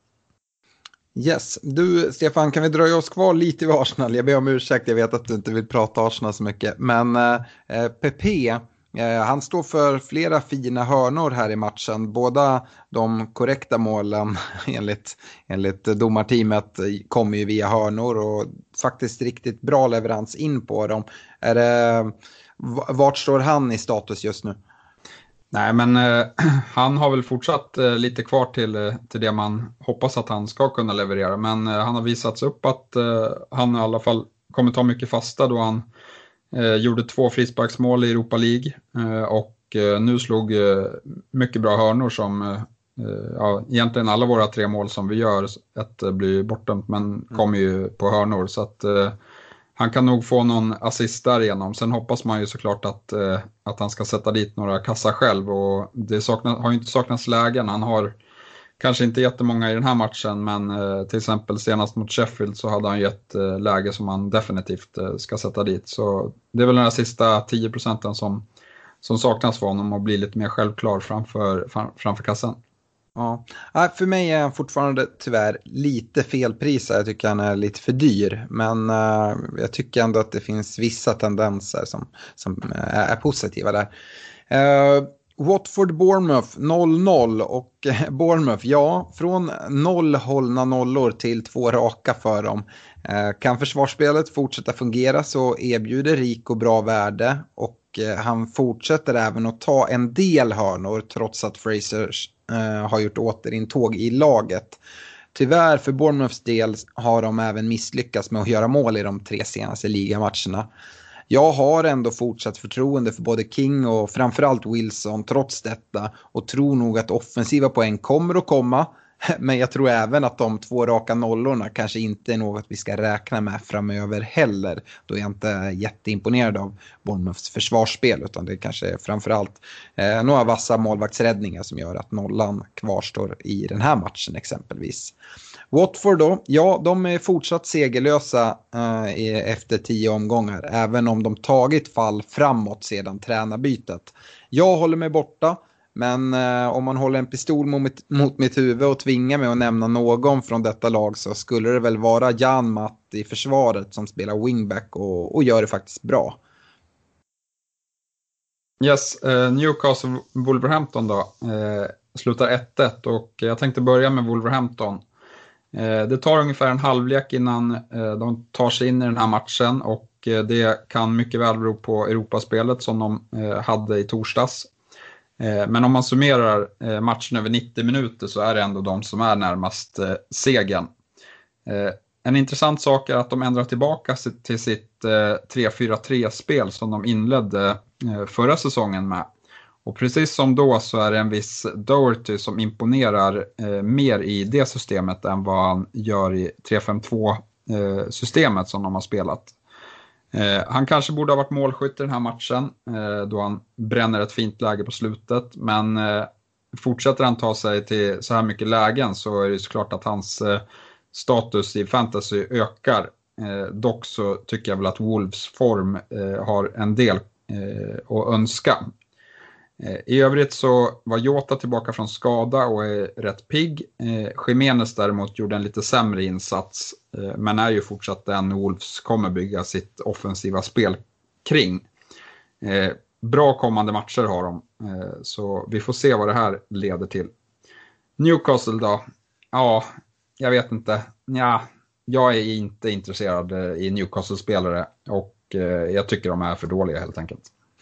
Speaker 3: Yes, du Stefan, kan vi dröja oss kvar lite vid Arsenal? Jag ber om ursäkt, jag vet att du inte vill prata Arsenal så mycket. Men eh, Pepe... Han står för flera fina hörnor här i matchen. Båda de korrekta målen enligt, enligt domarteamet kommer ju via hörnor och faktiskt riktigt bra leverans in på dem. Är det, vart står han i status just nu?
Speaker 4: Nej, men eh, han har väl fortsatt eh, lite kvar till, till det man hoppas att han ska kunna leverera. Men eh, han har visats upp att eh, han i alla fall kommer ta mycket fasta då han Eh, gjorde två frisparksmål i Europa League eh, och eh, nu slog eh, mycket bra hörnor som eh, ja, egentligen alla våra tre mål som vi gör, ett eh, blir bortdömt men mm. kommer ju på hörnor, så att eh, han kan nog få någon assist därigenom. Sen hoppas man ju såklart att, eh, att han ska sätta dit några kassar själv, och det saknas, har ju inte saknats lägen. Han har kanske inte jättemånga i den här matchen, men eh, till exempel senast mot Sheffield så hade han ju ett eh, läge som han definitivt eh, ska sätta dit. Så det är väl den här sista tio procenten som, som saknas för honom och blir lite mer självklar framför, framför kassan.
Speaker 3: Ja, för mig är han fortfarande tyvärr lite felprisad. Jag tycker han är lite för dyr, men uh, jag tycker ändå att det finns vissa tendenser som, som uh, är positiva där. Uh, Watford-Bournemouth noll noll, och Bournemouth, ja, från noll hållna nollor till två raka för dem. Eh, kan försvarsspelet fortsätta fungera så erbjuder Rico bra värde, och eh, han fortsätter även att ta en del hörnor trots att Fraser eh, har gjort återintåg i laget. Tyvärr för Bournemouths del har de även misslyckats med att göra mål i de tre senaste ligamatcherna. Jag har ändå fortsatt förtroende för både King och framförallt Wilson trots detta, och tror nog att offensiva poäng kommer att komma. Men jag tror även att de två raka nollorna kanske inte är något vi ska räkna med framöver heller. Då är jag inte jätteimponerad av Bournemouths försvarsspel, utan det kanske är framförallt eh, några vassa målvaktsräddningar som gör att nollan kvarstår i den här matchen exempelvis. Watford då, ja de är fortsatt segerlösa eh, efter tio omgångar, även om de tagit fall framåt sedan tränarbytet. Jag håller mig borta. Men eh, om man håller en pistol mot, mot mitt huvud och tvingar mig att nämna någon från detta lag, så skulle det väl vara Jan Matt i försvaret som spelar wingback och, och gör det faktiskt bra.
Speaker 4: Yes, eh, Newcastle Wolverhampton då eh, slutar ett ett, och jag tänkte börja med Wolverhampton. Eh, det tar ungefär en halvlek innan eh, de tar sig in i den här matchen, och eh, det kan mycket väl bero på Europaspelet som de eh, hade i torsdags. Men om man summerar matchen över nittio minuter så är det ändå de som är närmast segern. En intressant sak är att de ändrar tillbaka till sitt tre fyra tre-spel som de inledde förra säsongen med. Och precis som då så är det en viss Doherty som imponerar mer i det systemet än vad han gör i tre fem två-systemet som de har spelat. Eh, han kanske borde ha varit målskytt i den här matchen eh, då han bränner ett fint läge på slutet, men eh, fortsätter han ta sig till så här mycket lägen så är det såklart att hans eh, status i fantasy ökar. Eh, dock så tycker jag väl att Wolves form eh, har en del eh, att önska. Eh, I övrigt så var Jota tillbaka från skada och är rätt pigg. Eh, Jimenez däremot gjorde en lite sämre insats, eh, men är ju fortsatt den Wolves kommer bygga sitt offensiva spel kring. Eh, bra kommande matcher har de, eh, så vi får se vad det här leder till. Newcastle då? Ja, jag vet inte. Ja, jag är inte intresserad i Newcastle-spelare, och eh, jag tycker de är för dåliga helt enkelt.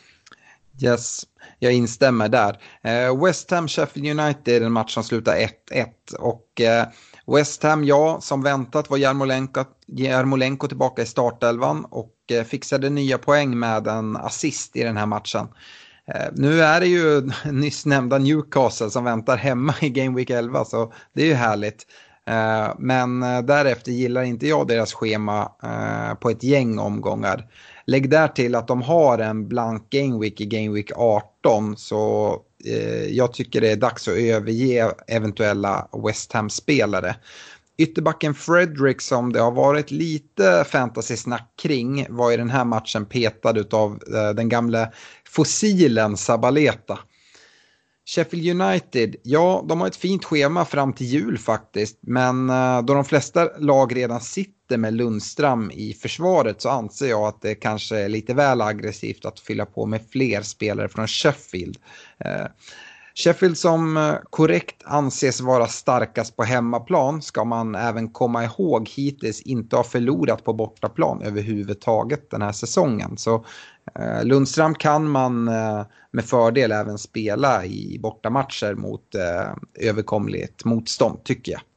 Speaker 3: Yes, jag instämmer där. Eh, West Ham Sheffield United är en match som slutar ett ett, och eh, West Ham, ja, som väntat var Jarmolenko, Jarmolenko tillbaka i startelvan och eh, fixade nya poäng med en assist i den här matchen. Eh, nu är det ju nyss nämnda Newcastle som väntar hemma i Game Week elva, så det är ju härligt. Eh, men eh, därefter gillar inte jag deras schema eh, på ett gäng omgångar. Lägg där till att de har en blank Game Week i Game Week arton, så eh, jag tycker det är dags att överge eventuella West Ham-spelare. Ytterbacken Fredrik, som det har varit lite fantasy-snack kring, var i den här matchen petad av eh, den gamla fossilen Zabaleta. Sheffield United, ja, de har ett fint schema fram till jul faktiskt, men uh, då de flesta lag redan sitter med Lundström i försvaret så anser jag att det kanske är lite väl aggressivt att fylla på med fler spelare från Sheffield. Uh, Sheffield som uh, korrekt anses vara starkast på hemmaplan ska man även komma ihåg hittills inte ha förlorat på bortaplan överhuvudtaget den här säsongen. Så Uh, Lundström kan man uh, med fördel även spela i bortamatcher mot uh, överkomligt motstånd, tycker jag.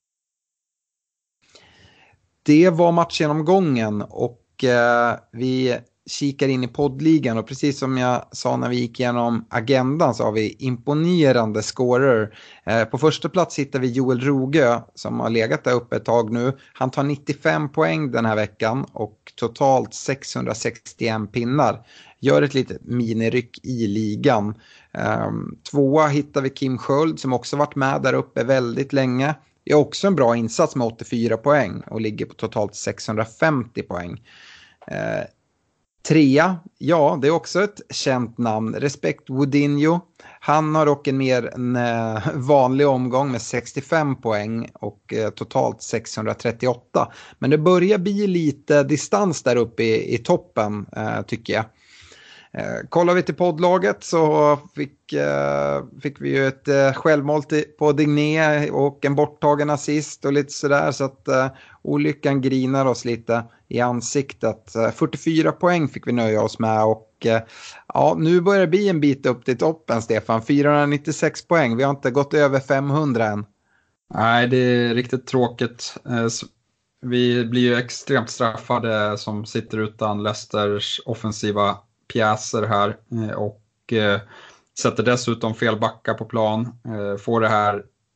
Speaker 3: Det var matchgenomgången, och uh, vi kikar in i poddligan, och precis som jag sa när vi gick igenom agendan så har vi imponerande scorer. Eh, på första plats hittar vi Joel Rogö som har legat där uppe ett tag nu. Han tar nittiofem poäng den här veckan och totalt sexhundrasextioen pinnar. Gör ett litet miniryck i ligan. Eh, tvåa hittar vi Kim Sköld som också varit med där uppe väldigt länge. Det är också en bra insats med åttiofyra poäng och ligger på totalt sexhundrafemtio poäng. Eh, Trea, ja, det är också ett känt namn. Respect Woodinho. Han har dock en mer en, eh, vanlig omgång med sextiofem poäng och eh, totalt sexhundratrettioåtta. Men det börjar bli lite distans där uppe i, i toppen, eh, tycker jag. Eh, kollar vi till poddlaget så fick, eh, fick vi ju ett eh, självmål till, på Digné och en borttagen assist och lite sådär, så att eh, olyckan grinar oss lite i ansiktet. Eh, fyrtiofyra poäng fick vi nöja oss med, och eh, ja, nu börjar det bli en bit upp till toppen, Stefan. fyrahundranittiosex poäng, vi har inte gått över femhundra än.
Speaker 4: Nej, det är riktigt tråkigt. Eh, vi blir ju extremt straffade som sitter utan Leicesters offensiva pjäser här och eh, sätter dessutom fel backar på plan. Eh, får det här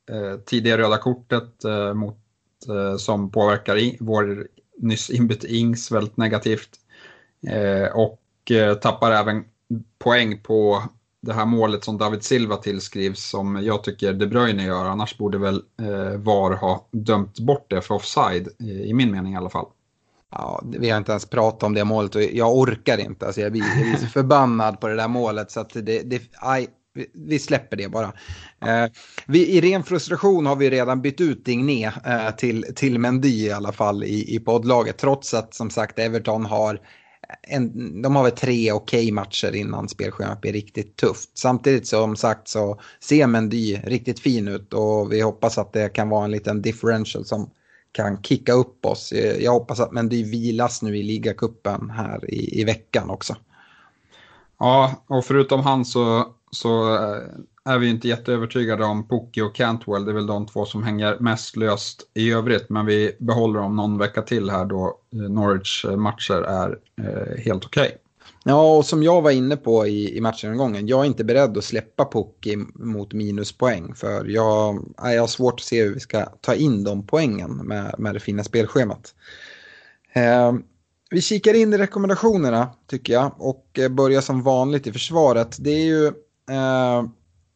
Speaker 4: eh, tidiga röda kortet eh, mot, eh, som påverkar in, vår nyss inbytte Ings väldigt negativt. Eh, och eh, tappar även poäng på det här målet som David Silva tillskrivs, som jag tycker De Bruyne gör. Annars borde väl eh, V A R ha dömt bort det för offside, i, i min mening i alla fall.
Speaker 3: Ja, vi har inte ens pratat om det målet och jag orkar inte. Alltså jag, blir, jag blir så förbannad på det där målet så att det, det, aj, vi släpper det bara. Eh, vi, I ren frustration har vi redan bytt ut Digné eh, till, till Mendy i alla fall i, i poddlaget. Trots att som sagt Everton har, en, de har väl tre okej matcher innan spelschemat blir riktigt tufft. Samtidigt som sagt så ser Mendy riktigt fin ut och vi hoppas att det kan vara en liten differential som kan kicka upp oss. Jag hoppas att Mendy vilas nu i ligacupen här i, i veckan också.
Speaker 4: Ja, och förutom han så, så är vi inte jätteövertygade om Pukki och Cantwell. Det är väl de två som hänger mest löst i övrigt. Men vi behåller dem någon vecka till här då Norwich matcher är eh, helt okej. Okay.
Speaker 3: Ja, och som jag var inne på i, i matchen gången, jag är inte beredd att släppa Pukki mot minuspoäng. För jag, jag har svårt att se hur vi ska ta in de poängen med, med det fina spelschemat. Eh, vi kikar in i rekommendationerna tycker jag och börjar som vanligt i försvaret. Det är ju eh,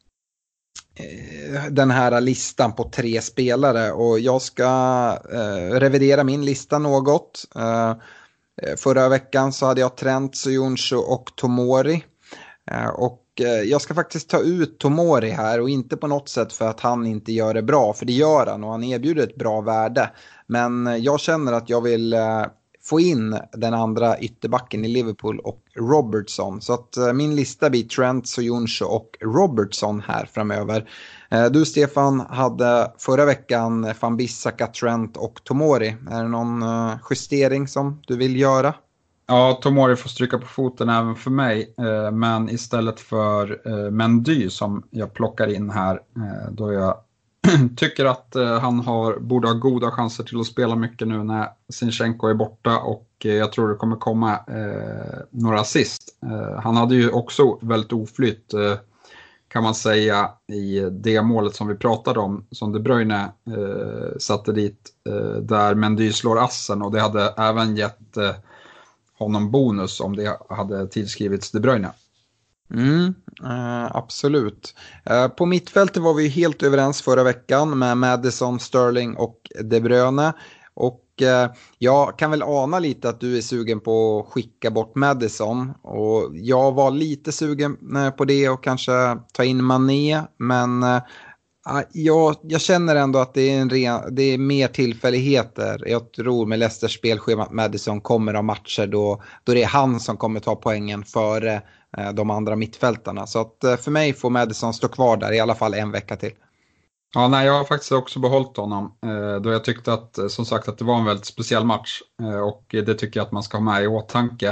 Speaker 3: den här listan på tre spelare och jag ska eh, revidera min lista något. Eh, Förra veckan så hade jag Trent, Soyuncu och Tomori. Och jag ska faktiskt ta ut Tomori här och inte på något sätt för att han inte gör det bra. För det gör han och han erbjuder ett bra värde. Men jag känner att jag vill få in den andra ytterbacken i Liverpool och Robertson. Så att min lista blir Trent, Soyuncu och Robertson här framöver. Du Stefan hade förra veckan Van Bissaka, Trent och Tomori. Är det någon justering som du vill göra?
Speaker 4: Ja, Tomori får stryka på foten även för mig. Men istället för Mendy som jag plockar in här, då jag tycker att han har, borde ha goda chanser till att spela mycket nu när Zinchenko är borta och jag tror det kommer komma eh, några assist. Eh, han hade ju också väldigt oflytt eh, kan man säga i det målet som vi pratade om som De Bruyne eh, satte dit eh, där Mendy slår assen och det hade även gett eh, honom bonus om det hade tillskrivits De Bruyne.
Speaker 3: Mm, eh, absolut. Eh, på mittfältet var vi helt överens förra veckan med Maddison, Sterling och De Bruyne. Och eh, jag kan väl ana lite att du är sugen på att skicka bort Maddison. Och jag var lite sugen eh, på det och kanske ta in Mané. Men eh, jag, jag känner ändå att det är, en ren, det är mer tillfälligheter. Jag tror med Leicesters spelschema att Maddison kommer ha matcher då, då det är han som kommer ta poängen före de andra mittfältarna. Så att för mig får Maddison stå kvar där i alla fall en vecka till.
Speaker 4: Ja, nej, jag har faktiskt också behållit honom då jag tyckte att, som sagt, att det var en väldigt speciell match och det tycker jag att man ska ha med i åtanke.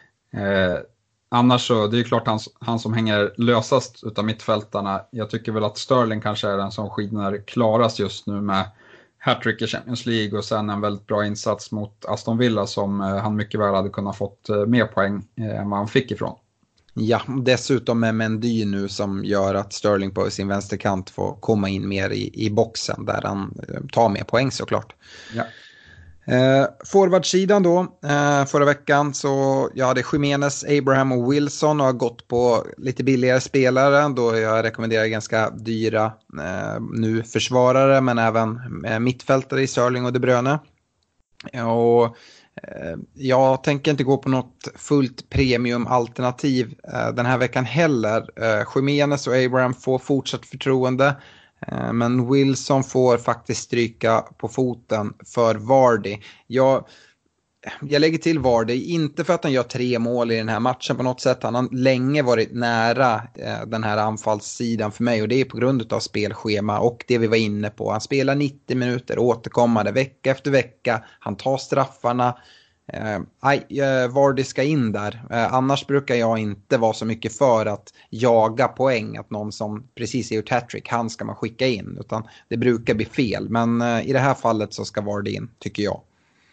Speaker 4: Annars så, det är klart han, han som hänger lösast utav mittfältarna. Jag tycker väl att Sterling kanske är den som skiner klarast just nu med hattrick i Champions League och sen en väldigt bra insats mot Aston Villa som han mycket väl hade kunnat fått mer poäng än vad han fick ifrån.
Speaker 3: Ja, dessutom med Mendy nu som gör att Sterling på sin vänsterkant får komma in mer i, i boxen där han tar mer poäng såklart.
Speaker 4: Ja.
Speaker 3: Eh, forwardsidan då, eh, förra veckan så jag hade Jimenez, Abraham och Wilson och har gått på lite billigare spelare då jag rekommenderar ganska dyra eh, nu försvarare men även eh, mittfältare i Sterling och De Bruyne. Och jag tänker inte gå på något fullt premium-alternativ den här veckan heller. Jimenez och Abraham får fortsatt förtroende. Men Wilson får faktiskt stryka på foten för Vardy. Jag, jag lägger till Vardy, inte för att han gör tre mål i den här matchen på något sätt. Han har länge varit nära den här anfallssidan för mig och det är på grund av spelschema och det vi var inne på. Han spelar nittio minuter återkommande vecka efter vecka. Han tar straffarna. Eh, Vardy ska in där. Eh, annars brukar jag inte vara så mycket för att jaga poäng. Att någon som precis har gjort hattrick, han ska man skicka in. Utan det brukar bli fel. Men eh, i det här fallet så ska Vardy in, tycker jag.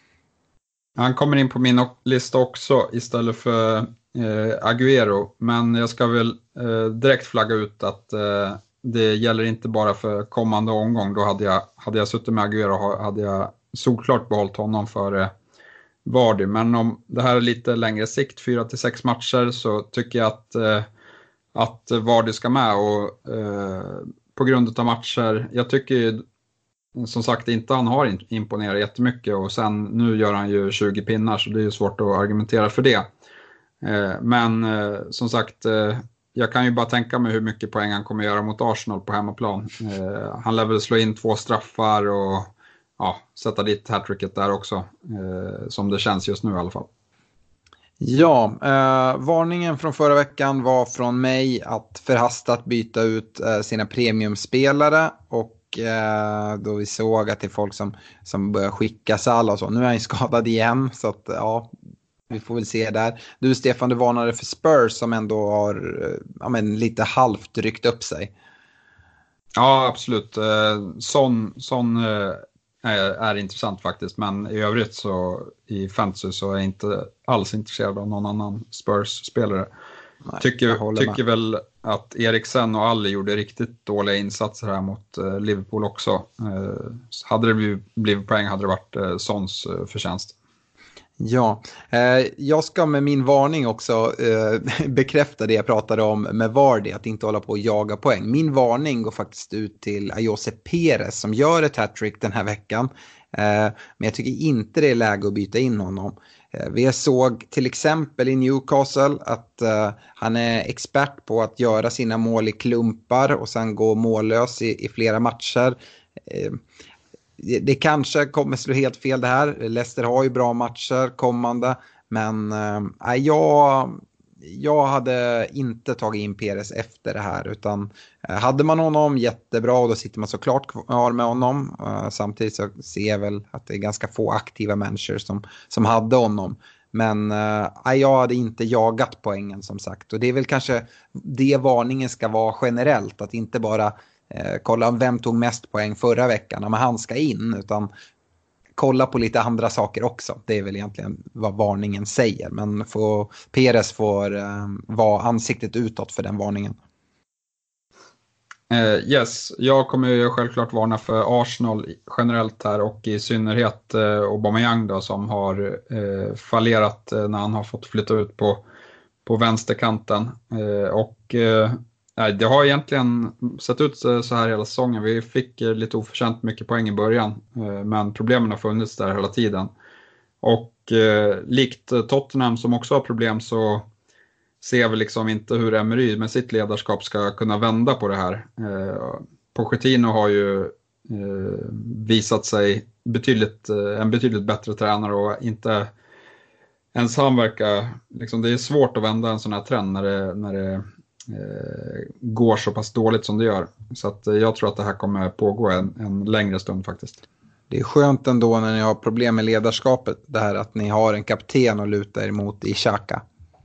Speaker 4: Han kommer in på min lista också istället för eh, Agüero. Men jag ska väl eh, direkt flagga ut att eh, det gäller inte bara för kommande omgång. Då hade jag, hade jag suttit med Agüero hade jag såklart behållit honom för Vardy. Men om det här är lite längre sikt, fyra till sex matcher, så tycker jag att, eh, att Vardy ska med. Och eh, på grund av matcher, jag tycker ju som sagt inte han har imponerat jättemycket. Och sen nu gör han ju tjugo pinnar, så det är ju svårt att argumentera för det. Eh, men eh, som sagt, eh, jag kan ju bara tänka mig hur mycket poäng han kommer göra mot Arsenal på hemmaplan. Eh, han lär väl slå in två straffar och ja, sätta dit hattricket där också, eh, som det känns just nu i alla fall.
Speaker 3: Ja, eh, varningen från förra veckan var från mig att förhastat byta ut eh, sina premiumspelare, och eh, då vi såg att det är folk som, som börjar skicka Salah och så. Nu är han ju skadad igen, så att ja, vi får väl se där. Du Stefan, du varnade för Spurs som ändå har ja, men, lite halvt ryckt upp sig.
Speaker 4: Ja, absolut. Eh, sån, sån eh, är, är intressant faktiskt, men i övrigt så i fantasy så är jag inte alls intresserad av någon annan Spurs-spelare. Nej, tycker tycker väl att Eriksen och Ali gjorde riktigt dåliga insatser här mot eh, Liverpool också. Eh, hade det blivit, blivit poäng hade det varit eh, Sons eh, förtjänst.
Speaker 3: Ja, eh, jag ska med min varning också eh, bekräfta det jag pratade om med Vardy, att inte hålla på och jaga poäng. Min varning går faktiskt ut till Ayoze Perez som gör ett hattrick den här veckan. Eh, men jag tycker inte det är läge att byta in honom. Eh, vi såg till exempel i Newcastle att eh, han är expert på att göra sina mål i klumpar och sen gå mållös i, i flera matcher. Eh, Det kanske kommer slå helt fel det här. Leicester har ju bra matcher kommande. Men äh, jag, jag hade inte tagit in Perez efter det här. Utan äh, hade man honom jättebra, och då sitter man såklart kvar med honom. Äh, samtidigt så ser jag väl att det är ganska få aktiva människor som, som hade honom. Men äh, jag hade inte jagat poängen som sagt. Och det är väl kanske det varningen ska vara generellt. Att inte bara Eh, kolla vem tog mest poäng förra veckan, men han ska in, utan kolla på lite andra saker också. Det är väl egentligen vad varningen säger, men får, Perez får eh, vara ansiktet utåt för den varningen.
Speaker 4: Uh, yes, jag kommer ju självklart varna för Arsenal generellt här, och i synnerhet uh, Aubameyang då, som har uh, fallerat uh, när han har fått flytta ut på, på vänsterkanten. Uh, och uh, Nej, det har egentligen sett ut så här hela säsongen. Vi fick lite oförtjänt mycket poäng i början, men problemen har funnits där hela tiden. Och eh, likt Tottenham som också har problem, så ser vi liksom inte hur Emery med sitt ledarskap ska kunna vända på det här. Eh, Pochettino har ju eh, visat sig betydligt, eh, en betydligt bättre tränare, och inte ens han verkar, liksom, det är svårt att vända en sån här trend när det, när det går så pass dåligt som det gör. Så att jag tror att det här kommer pågå en, en längre stund faktiskt.
Speaker 3: Det är skönt ändå när ni har problem med ledarskapet, det här att ni har en kapten att luta er mot i Xhaka.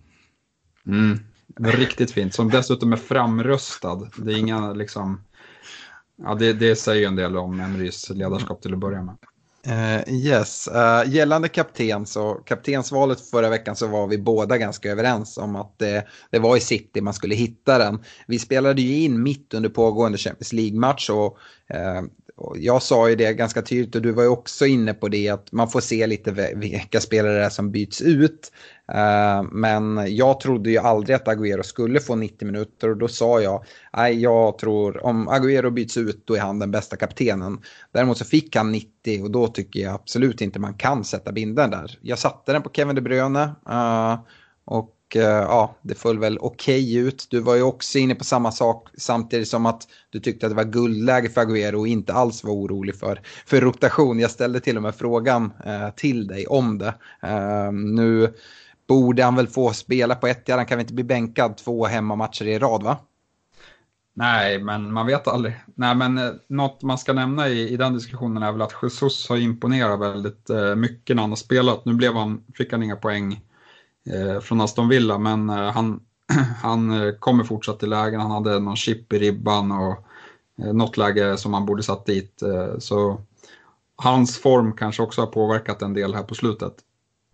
Speaker 4: Mm, riktigt fint, som dessutom är framröstad. Det är inga liksom, ja, det, det säger en del om Emerys ledarskap till att börja med.
Speaker 3: Uh, yes, uh, gällande kapten, så kaptensvalet förra veckan så var vi båda ganska överens om att det, det var i City man skulle hitta den. Vi spelade ju in mitt under pågående Champions League-match, och, uh, och jag sa ju det ganska tydligt, och du var ju också inne på det, att man får se lite vilka spelare det är som byts ut. Uh, men jag trodde ju aldrig att Agüero skulle få nittio minuter, och då sa jag, nej, jag tror om Agüero byts ut, då är han den bästa kaptenen. Däremot så fick han nittio, och då tycker jag absolut inte man kan sätta binden där. Jag satte den på Kevin De Bruyne, uh, och uh, ja, det föll väl okej okay ut. Du var ju också inne på samma sak, samtidigt som att du tyckte att det var guldläge för Agüero och inte alls var orolig för, för rotation. Jag ställde till och med frågan uh, till dig om det. Uh, nu borde han väl få spela på ett, han kan väl inte bli bänkad två hemmamatcher i rad, va?
Speaker 4: Nej, men man vet aldrig. Nej, men eh, något man ska nämna i, i den diskussionen är väl att Jesus har imponerat väldigt eh, mycket när han har spelat. Nu blev han, fick han inga poäng eh, från Aston Villa, men eh, han, han eh, kommer fortsatt i lägen. Han hade någon chip i ribban och eh, något läge som han borde satt dit. Eh, så hans form kanske också har påverkat en del här på slutet.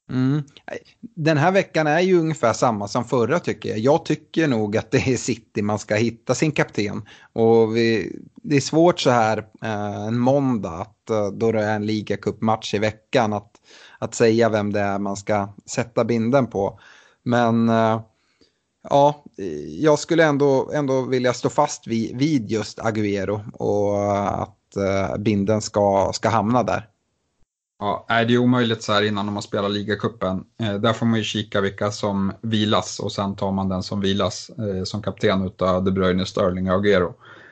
Speaker 3: Mm. Den här veckan är ju ungefär samma som förra tycker jag. Jag tycker nog att det är City man ska hitta sin kapten. Och vi, det är svårt så här eh, en måndag att, eh, då det är en ligacupmatch i veckan att, att säga vem det är man ska sätta binden på. Men eh, ja, jag skulle ändå, ändå vilja stå fast vid, vid just Agüero och att eh, binden ska, ska hamna där.
Speaker 4: Ja, är det är omöjligt så här innan man spelar ligacupen. Eh, där får man ju kika vilka som vilas och sen tar man den som vilas eh, som kapten utav De Bruyne, Sterling och Agüero.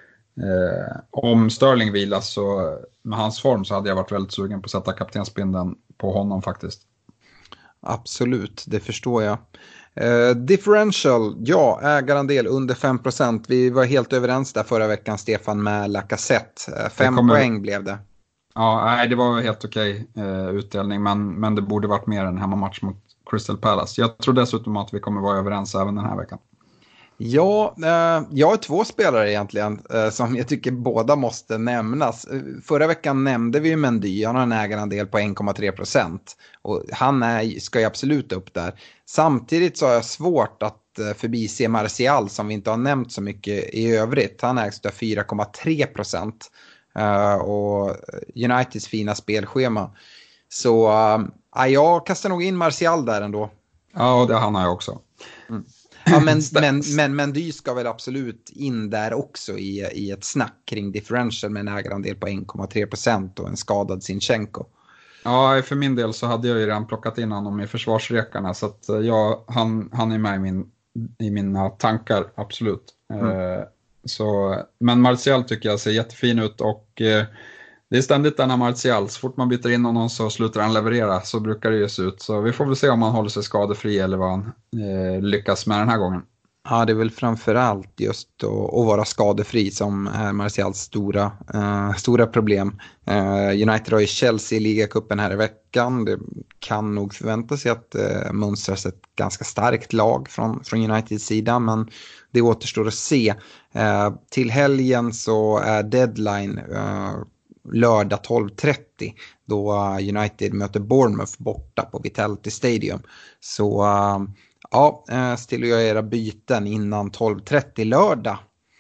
Speaker 4: Eh, om Sterling vilas så med hans form så hade jag varit väldigt sugen på att sätta kaptensbindeln på honom faktiskt.
Speaker 3: Absolut, det förstår jag. Uh, differential, ja, ägarandel under fem procent. Vi var helt överens där förra veckan, Stefan, med Lacazette. Uh, fem kommer... poäng blev det.
Speaker 4: Ja, nej, det var helt okej uh, utdelning, men, men det borde varit mer än hemmamatch mot Crystal Palace. Jag tror dessutom att vi kommer vara överens även den här veckan.
Speaker 3: Ja, eh, jag har två spelare egentligen eh, som jag tycker båda måste nämnas. Förra veckan nämnde vi ju Mendy, han har en ägarandel på en komma tre procent. Och han är, ska ju absolut upp där. Samtidigt så har jag svårt att eh, förbise Martial som vi inte har nämnt så mycket i övrigt. Han ägs av fyra komma tre procent. Eh, och Uniteds fina spelschema. Så eh, jag kastar nog in Martial där ändå.
Speaker 4: Ja, och det han har jag också.
Speaker 3: Mm. Ja, men, men, men, men du ska väl absolut in där också i, i ett snack kring differential med en ägarandel på en komma tre procent och en skadad Zinchenko.
Speaker 4: Ja, för min del så hade jag ju redan plockat in honom i försvarsrekarna så att jag, han, han är med i, min, i mina tankar, absolut. Mm. Eh, så, men Martial tycker jag ser jättefin ut och eh, det är ständigt denna Martial. Så fort man byter in honom så slutar han leverera. Så brukar det ju se ut. Så vi får väl se om han håller sig skadefri eller vad han eh, lyckas med den här gången.
Speaker 3: Ja, det är väl framförallt just att, att vara skadefri som är Martials stora, uh, stora problem. Uh, United har ju Chelsea i ligacupen här i veckan. Det kan nog förvänta sig att uh, mönstras ett ganska starkt lag från, från Uniteds sida. Men det återstår att se. Uh, till helgen så är deadline... Uh, lördag tolv trettio då United möter Bournemouth borta på Vitality Stadium. Så uh, ja, ställer jag era byten innan tolv trettio lördag.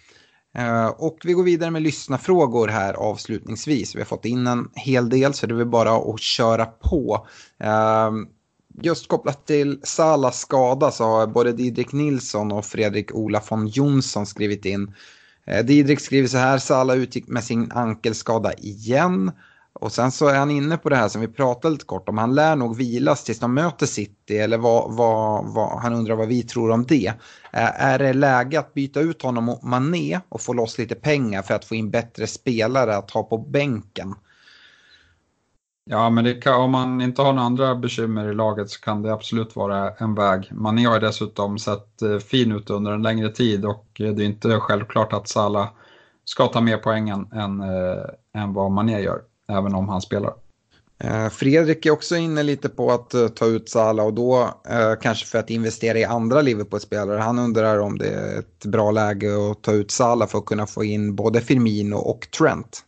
Speaker 3: Uh, och vi går vidare med lyssnarfrågor här avslutningsvis. Vi har fått in en hel del så det är väl bara att köra på. Uh, just kopplat till Salas skada så har både Didrik Nilsson och Fredrik Ola von Jonsson skrivit in. Didrik skriver så här: Salah utgick med sin ankelskada igen. Och sen så är han inne på det här som vi pratade lite kort om. Han lär nog vilas tills de möter City. Eller vad, vad, vad, han undrar vad vi tror om det. Är det läge att byta ut honom mot Mané och få loss lite pengar för att få in bättre spelare att ha på bänken?
Speaker 4: Ja, men det kan, om man inte har några andra bekymmer i laget så kan det absolut vara en väg. Mané har dessutom sett fin ut under en längre tid och det är inte självklart att Salah ska ta mer poängen än, äh, än vad Mané gör, även om han spelar.
Speaker 3: Eh, Fredrik är också inne lite på att uh, ta ut Salah och då uh, kanske för att investera i andra Liverpool-spelare. Han undrar om det är ett bra läge att ta ut Salah för att kunna få in både Firmino och Trent.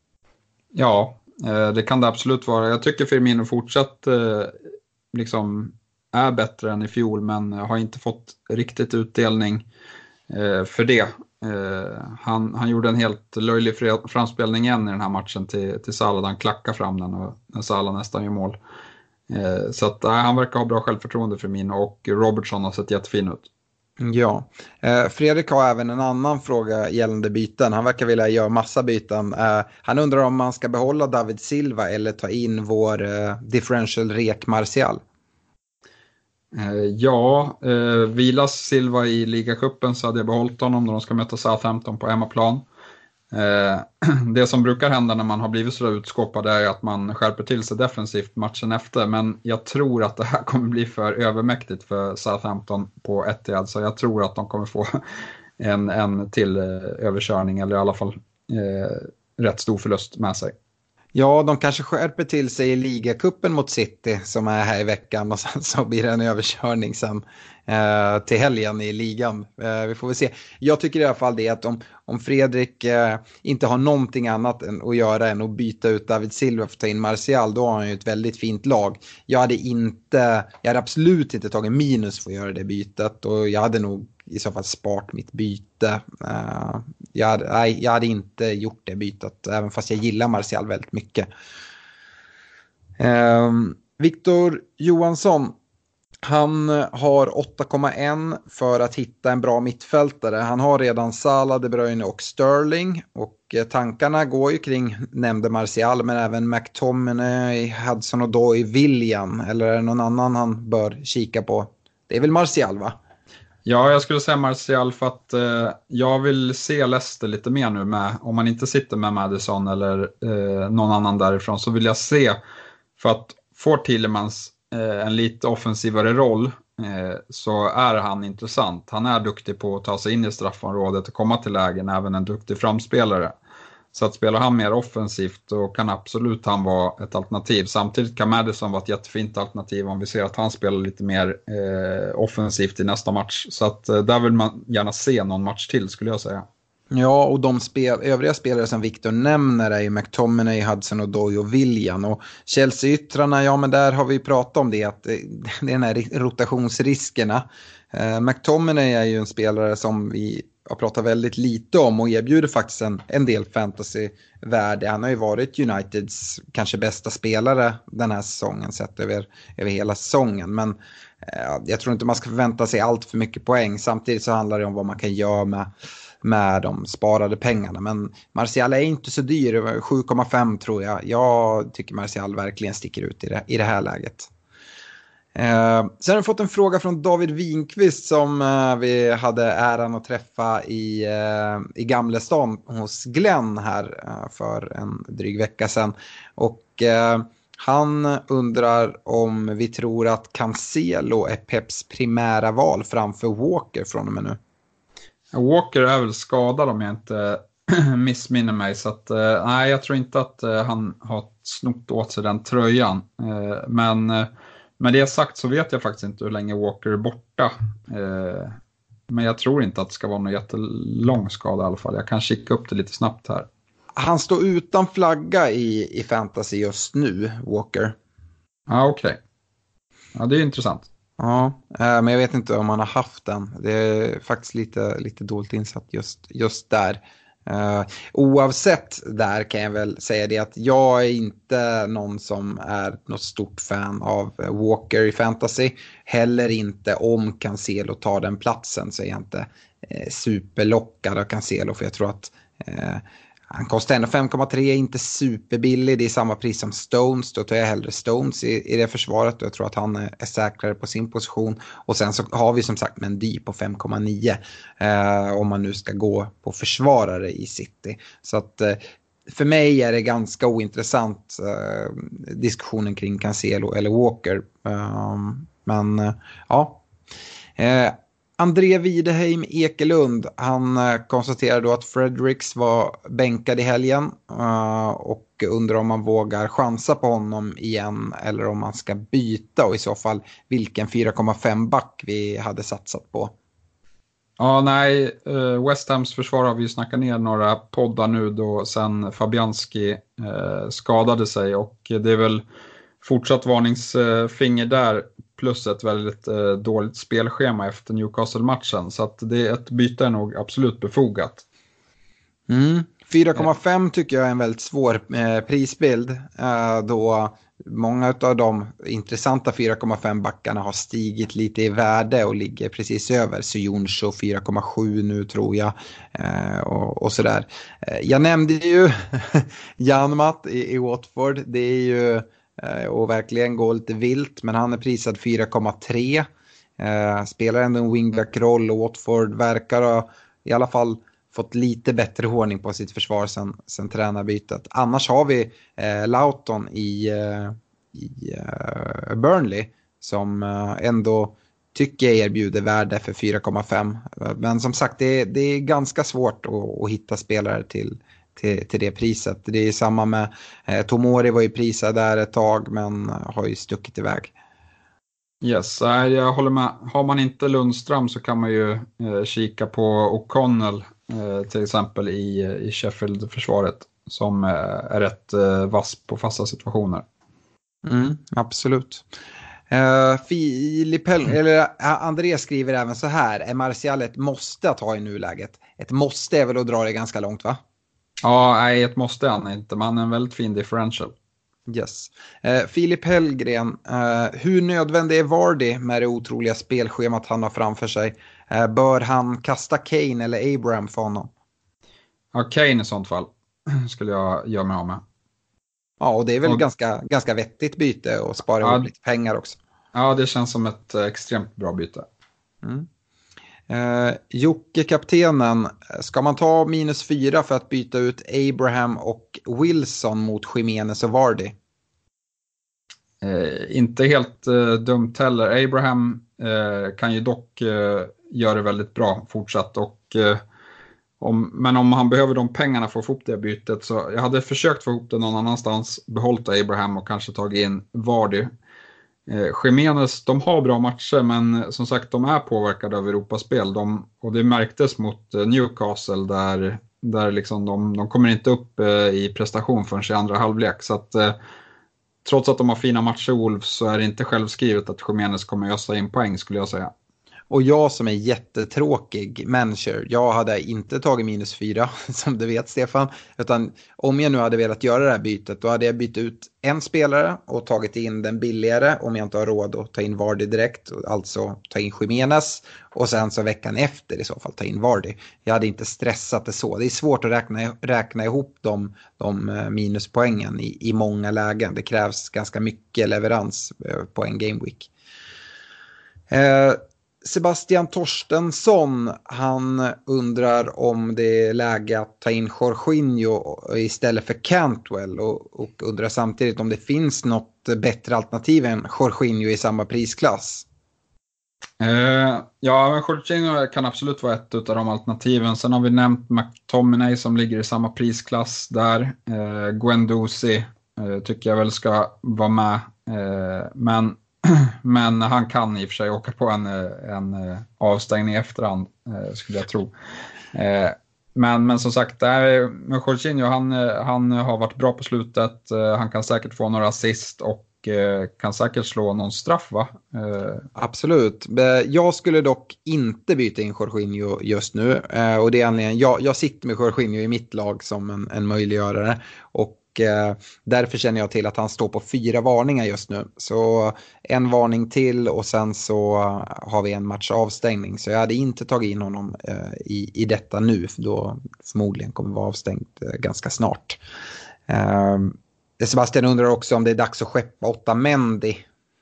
Speaker 4: Ja, det kan det absolut vara. Jag tycker Firmino fortsatt eh, liksom är bättre än i fjol men har inte fått riktigt utdelning eh, för det. Eh, han, han gjorde en helt löjlig framspelning igen i den här matchen till, till Salah. Han klackade fram den och Salah nästan gör mål. Eh, så att, eh, han verkar ha bra självförtroende Firmino och Robertson har sett jättefin ut.
Speaker 3: Ja, eh, Fredrik har även en annan fråga gällande byten. Han verkar vilja göra massa byten. Eh, han undrar om man ska behålla David Silva eller ta in vår eh, differential rek Martial.
Speaker 4: Eh, ja, eh, vilas Silva i ligacupen så hade jag behållit honom när de ska möta Southampton på hemmaplan. Eh, det som brukar hända när man har blivit så utskåpad är att man skärper till sig defensivt matchen efter. Men jag tror att det här kommer bli för övermäktigt för Southampton på Etihad. Så jag tror att de kommer få en, en till eh, överkörning eller i alla fall eh, rätt stor förlust med sig.
Speaker 3: Ja, de kanske skärper till sig i ligacupen mot City som är här i veckan och sen så blir det en överkörning sen eh, till helgen i ligan. Eh, vi får väl se. Jag tycker i alla fall det att om, om Fredrik eh, inte har någonting annat än att göra än att byta ut David Silva för att ta in Martial, då har han ju ett väldigt fint lag. Jag hade inte, jag hade absolut inte tagit minus för att göra det bytet och jag hade nog i så fall spart mitt byte. Uh, jag, hade, nej, jag hade inte gjort det bytet, även fast jag gillar Martial väldigt mycket. Uh, Victor Johansson, han har åtta komma ett för att hitta en bra mittfältare. Han har redan Salah, De Bruyne och Sterling. Och eh, tankarna går ju kring nämnde Martial, men även McTominay, Hudson-Odoi, Willian. Eller är det någon annan han bör kika på? Det är väl Martial, va?
Speaker 4: Ja, jag skulle säga Martial för att eh, jag vill se Leicester lite mer nu med, om man inte sitter med Maddison eller eh, någon annan därifrån, så vill jag se, för att får Tielemans eh, en lite offensivare roll eh, så är han intressant. Han är duktig på att ta sig in i straffområdet och komma till lägen, även en duktig framspelare. Så att spelar han mer offensivt då kan absolut han vara ett alternativ. Samtidigt kan Maddison vara ett jättefint alternativ om vi ser att han spelar lite mer eh, offensivt i nästa match. Så att eh, där vill man gärna se någon match till, skulle jag säga.
Speaker 3: Ja, och de spel, övriga spelare som Victor nämner är ju McTominay, Hudson-Odoi och Willian. Och Chelsea-yttrarna, ja men där har vi pratat om det, att det är den här rotationsriskerna. Eh, McTominay är ju en spelare som vi har pratat väldigt lite om och erbjuder faktiskt en, en del fantasy-värde. Han har ju varit Uniteds kanske bästa spelare den här säsongen sett över, över hela säsongen. Men eh, jag tror inte man ska förvänta sig allt för mycket poäng. Samtidigt så handlar det om vad man kan göra med, med de sparade pengarna. Men Martial är inte så dyr, sju komma fem tror jag. Jag tycker Martial verkligen sticker ut i det, i det här läget. Eh, sen har vi fått en fråga från David Winkvist som eh, vi hade äran att träffa i, eh, i Gamlestan hos Glenn här eh, för en dryg vecka sedan. Och eh, han undrar om vi tror att Cancelo är Peps primära val framför Walker från och med nu.
Speaker 4: Walker är väl skadad om jag inte missminner mig, så att, eh, nej, jag tror inte att eh, han har snott åt sig den tröjan. Eh, men eh, med det sagt så vet jag faktiskt inte hur länge Walker är borta. Eh, men jag tror inte att det ska vara någon jättelång skada i alla fall. Jag kan kika upp det lite snabbt här.
Speaker 3: Han står utan flagga i, i fantasy just nu, Walker.
Speaker 4: Ja, okej. Okay. Ja, det är intressant.
Speaker 3: Ja, eh, men jag vet inte om han har haft den. Det är faktiskt lite, lite dåligt insatt just, just där. Uh, oavsett där kan jag väl säga det att jag är inte någon som är något stort fan av Walker i fantasy. Heller inte om Cancelo tar den platsen så är jag inte eh, superlockad av Cancelo, för jag tror att eh, han kostar ändå fem komma tre, inte superbillig. Det är samma pris som Stones. Då tar jag hellre Stones i, i det försvaret. Och jag tror att han är, är säkrare på sin position. Och sen så har vi som sagt Mendy på fem komma nio. Eh, om man nu ska gå på försvarare i City. Så att eh, för mig är det ganska ointressant eh, diskussionen kring Cancelo eller Walker. Eh, men eh, ja... Eh, André Wideheim Ekelund, han konstaterar då att Fredericks var bänkad i helgen uh, och undrar om man vågar chansa på honom igen eller om man ska byta, och i så fall vilken fyra komma fem back vi hade satsat på.
Speaker 4: Ja, nej, uh, West Hams försvar har vi ju snackat ner några poddar nu då sen Fabianski uh, skadade sig, och det är väl fortsatt varningsfinger där. Plus ett väldigt eh, dåligt spelschema efter Newcastle-matchen. Så att det är ett byte är nog absolut befogat.
Speaker 3: Mm. fyra komma fem tycker jag är en väldigt svår eh, prisbild. Eh, då många av de intressanta fyra komma fem backarna har stigit lite i värde och ligger precis över. Så Jonsson fyra komma sju nu tror jag. Eh, och, och sådär. Eh, jag nämnde ju Janmat i, i Watford. Det är ju... och verkligen går lite vilt, men han är prisad fyra komma tre. Eh, spelar ändå en wingback-roll och Watford verkar ha i alla fall fått lite bättre ordning på sitt försvar sen, sen tränarbytet. Annars har vi eh, Lawton i, eh, i eh, Burnley som eh, ändå tycker jag erbjuder värde för fyra komma fem. Men som sagt, det är, det är ganska svårt att, att hitta spelare till, till, till det priset. Det är samma med eh, Tomori var ju prisad där ett tag men har ju stuckit iväg.
Speaker 4: Yes, jag håller med. Har man inte Lundström så kan man ju eh, kika på O'Connell eh, till exempel i, i Sheffield-försvaret som eh, är rätt eh, vass på fasta situationer.
Speaker 3: Mm, absolut. Uh, Filip Hell, eller uh, André skriver även så här: är Martial ett måste att ha i nuläget? Ett måste är väl att dra det ganska långt, va?
Speaker 4: Ja, nej, ett måste han inte. Man är en väldigt fin differential.
Speaker 3: Yes. Uh, Filip Hellgren, uh, hur nödvändig är Vardy med det otroliga spelschemat han har framför sig? Uh, bör han kasta Kane eller Abraham för honom?
Speaker 4: Ja, Kane i sånt fall skulle jag göra mig av med.
Speaker 3: Ja, och det är väl
Speaker 4: och,
Speaker 3: ganska, ganska vettigt byte och spara
Speaker 4: ja,
Speaker 3: ihop lite pengar också.
Speaker 4: Ja, det känns som ett extremt bra byte.
Speaker 3: Mm. Uh, Jocke, kaptenen, ska man ta minus fyra för att byta ut Abraham och Wilson mot Jimenez och Vardy?
Speaker 4: Uh, inte helt uh, dumt heller. Abraham uh, kan ju dock uh, göra det väldigt bra fortsatt. Och, uh, om, men om han behöver de pengarna för att få ihop det bytet, så jag hade försökt få ihop det någon annanstans, behållit Abraham och kanske tagit in Vardy. Eh, Jimenez, de har bra matcher men som sagt de är påverkade av Europaspel de, och det märktes mot eh, Newcastle där, där liksom de, de kommer inte upp eh, i prestation förrän i andra halvlek, så att eh, trots att de har fina matcher Wolves så är det inte självskrivet att Jimenez kommer ösa in poäng skulle jag säga.
Speaker 3: Och jag som är jättetråkig manager, jag hade inte tagit minus fyra som du vet Stefan, utan om jag nu hade velat göra det här bytet då hade jag bytt ut en spelare och tagit in den billigare om jag inte har råd att ta in Vardy direkt, alltså ta in Jimenez och sen så veckan efter i så fall ta in Vardy. Jag hade inte stressat det så, det är svårt att räkna, räkna ihop de, de minuspoängen i, i många lägen, det krävs ganska mycket leverans på en gameweek. Eh, Sebastian Torstensson, han undrar om det är läge att ta in Jorginho istället för Cantwell och, och undrar samtidigt om det finns något bättre alternativ än Jorginho i samma prisklass.
Speaker 4: Eh, ja, men Jorginho kan absolut vara ett av de alternativen. Sen har vi nämnt McTominay som ligger i samma prisklass där. Eh, Guendouzi eh, tycker jag väl ska vara med. Eh, men Men han kan i och för sig åka på en, en avstängning i efterhand, skulle jag tro. Men, men som sagt, där, med Jorginho, han, han har varit bra på slutet. Han kan säkert få några assist och kan säkert slå någon straff, va?
Speaker 3: Absolut. Jag skulle dock inte byta in Jorginho just nu. Och det är anledningen, jag, jag sitter med Jorginho i mitt lag som en, en möjliggörare. Och Eh, därför känner jag till att han står på fyra varningar just nu. Så en varning till och sen så har vi en match avstängning. Så jag hade inte tagit in honom eh, i, i detta nu. För då förmodligen kommer vara avstängt eh, ganska snart. Eh, Sebastian undrar också om det är dags att skeppa Otamendi.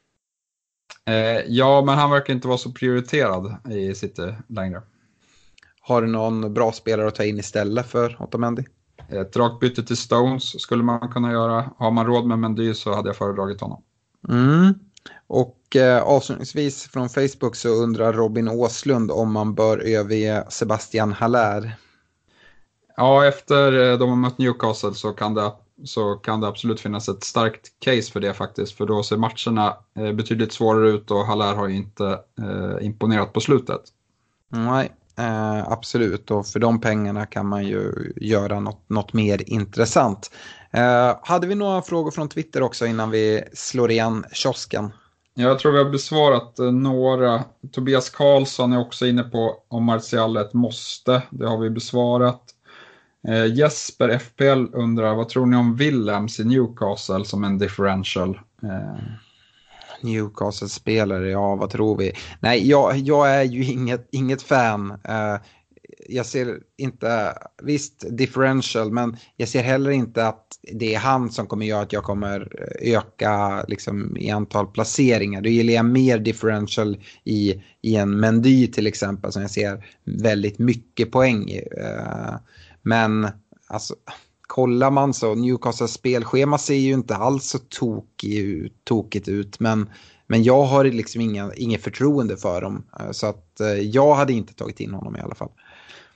Speaker 4: Eh, ja, men han verkar inte vara så prioriterad i City längre.
Speaker 3: Har du någon bra spelare att ta in istället för Otamendi?
Speaker 4: Ett rakt byte till Stones skulle man kunna göra. Har man råd med Mendy så hade jag föredragit honom.
Speaker 3: Mm. Och eh, avslutningsvis från Facebook så undrar Robin Åslund om man bör överge Sebastian Haller.
Speaker 4: Ja, efter de har mött Newcastle så kan det, så kan det absolut finnas ett starkt case för det faktiskt. För då ser matcherna eh, betydligt svårare ut och Haller har ju inte eh, imponerat på slutet.
Speaker 3: Nej. Eh, absolut, och för de pengarna kan man ju göra något, något mer intressant. Eh, hade vi några frågor från Twitter också innan vi slår igen kiosken?
Speaker 4: Jag tror vi har besvarat eh, några. Tobias Karlsson är också inne på om Martial ett måste. Det har vi besvarat. Eh, Jesper F P L undrar, vad tror ni om Willems i Newcastle som en differential? Eh.
Speaker 3: Newcastle-spelare, ja vad tror vi? Nej, jag, jag är ju inget, inget fan. Uh, jag ser inte, visst differential, men jag ser heller inte att det är han som kommer göra att jag kommer öka liksom, i antal placeringar. Då gillar jag mer differential i, i en Mendy till exempel som jag ser väldigt mycket poäng i. Uh, men alltså... Kollar man så, Newcastles spelschema ser ju inte alls så tokig, tokigt ut. Men, men jag har liksom inga, inget förtroende för dem. Så att jag hade inte tagit in honom i alla fall.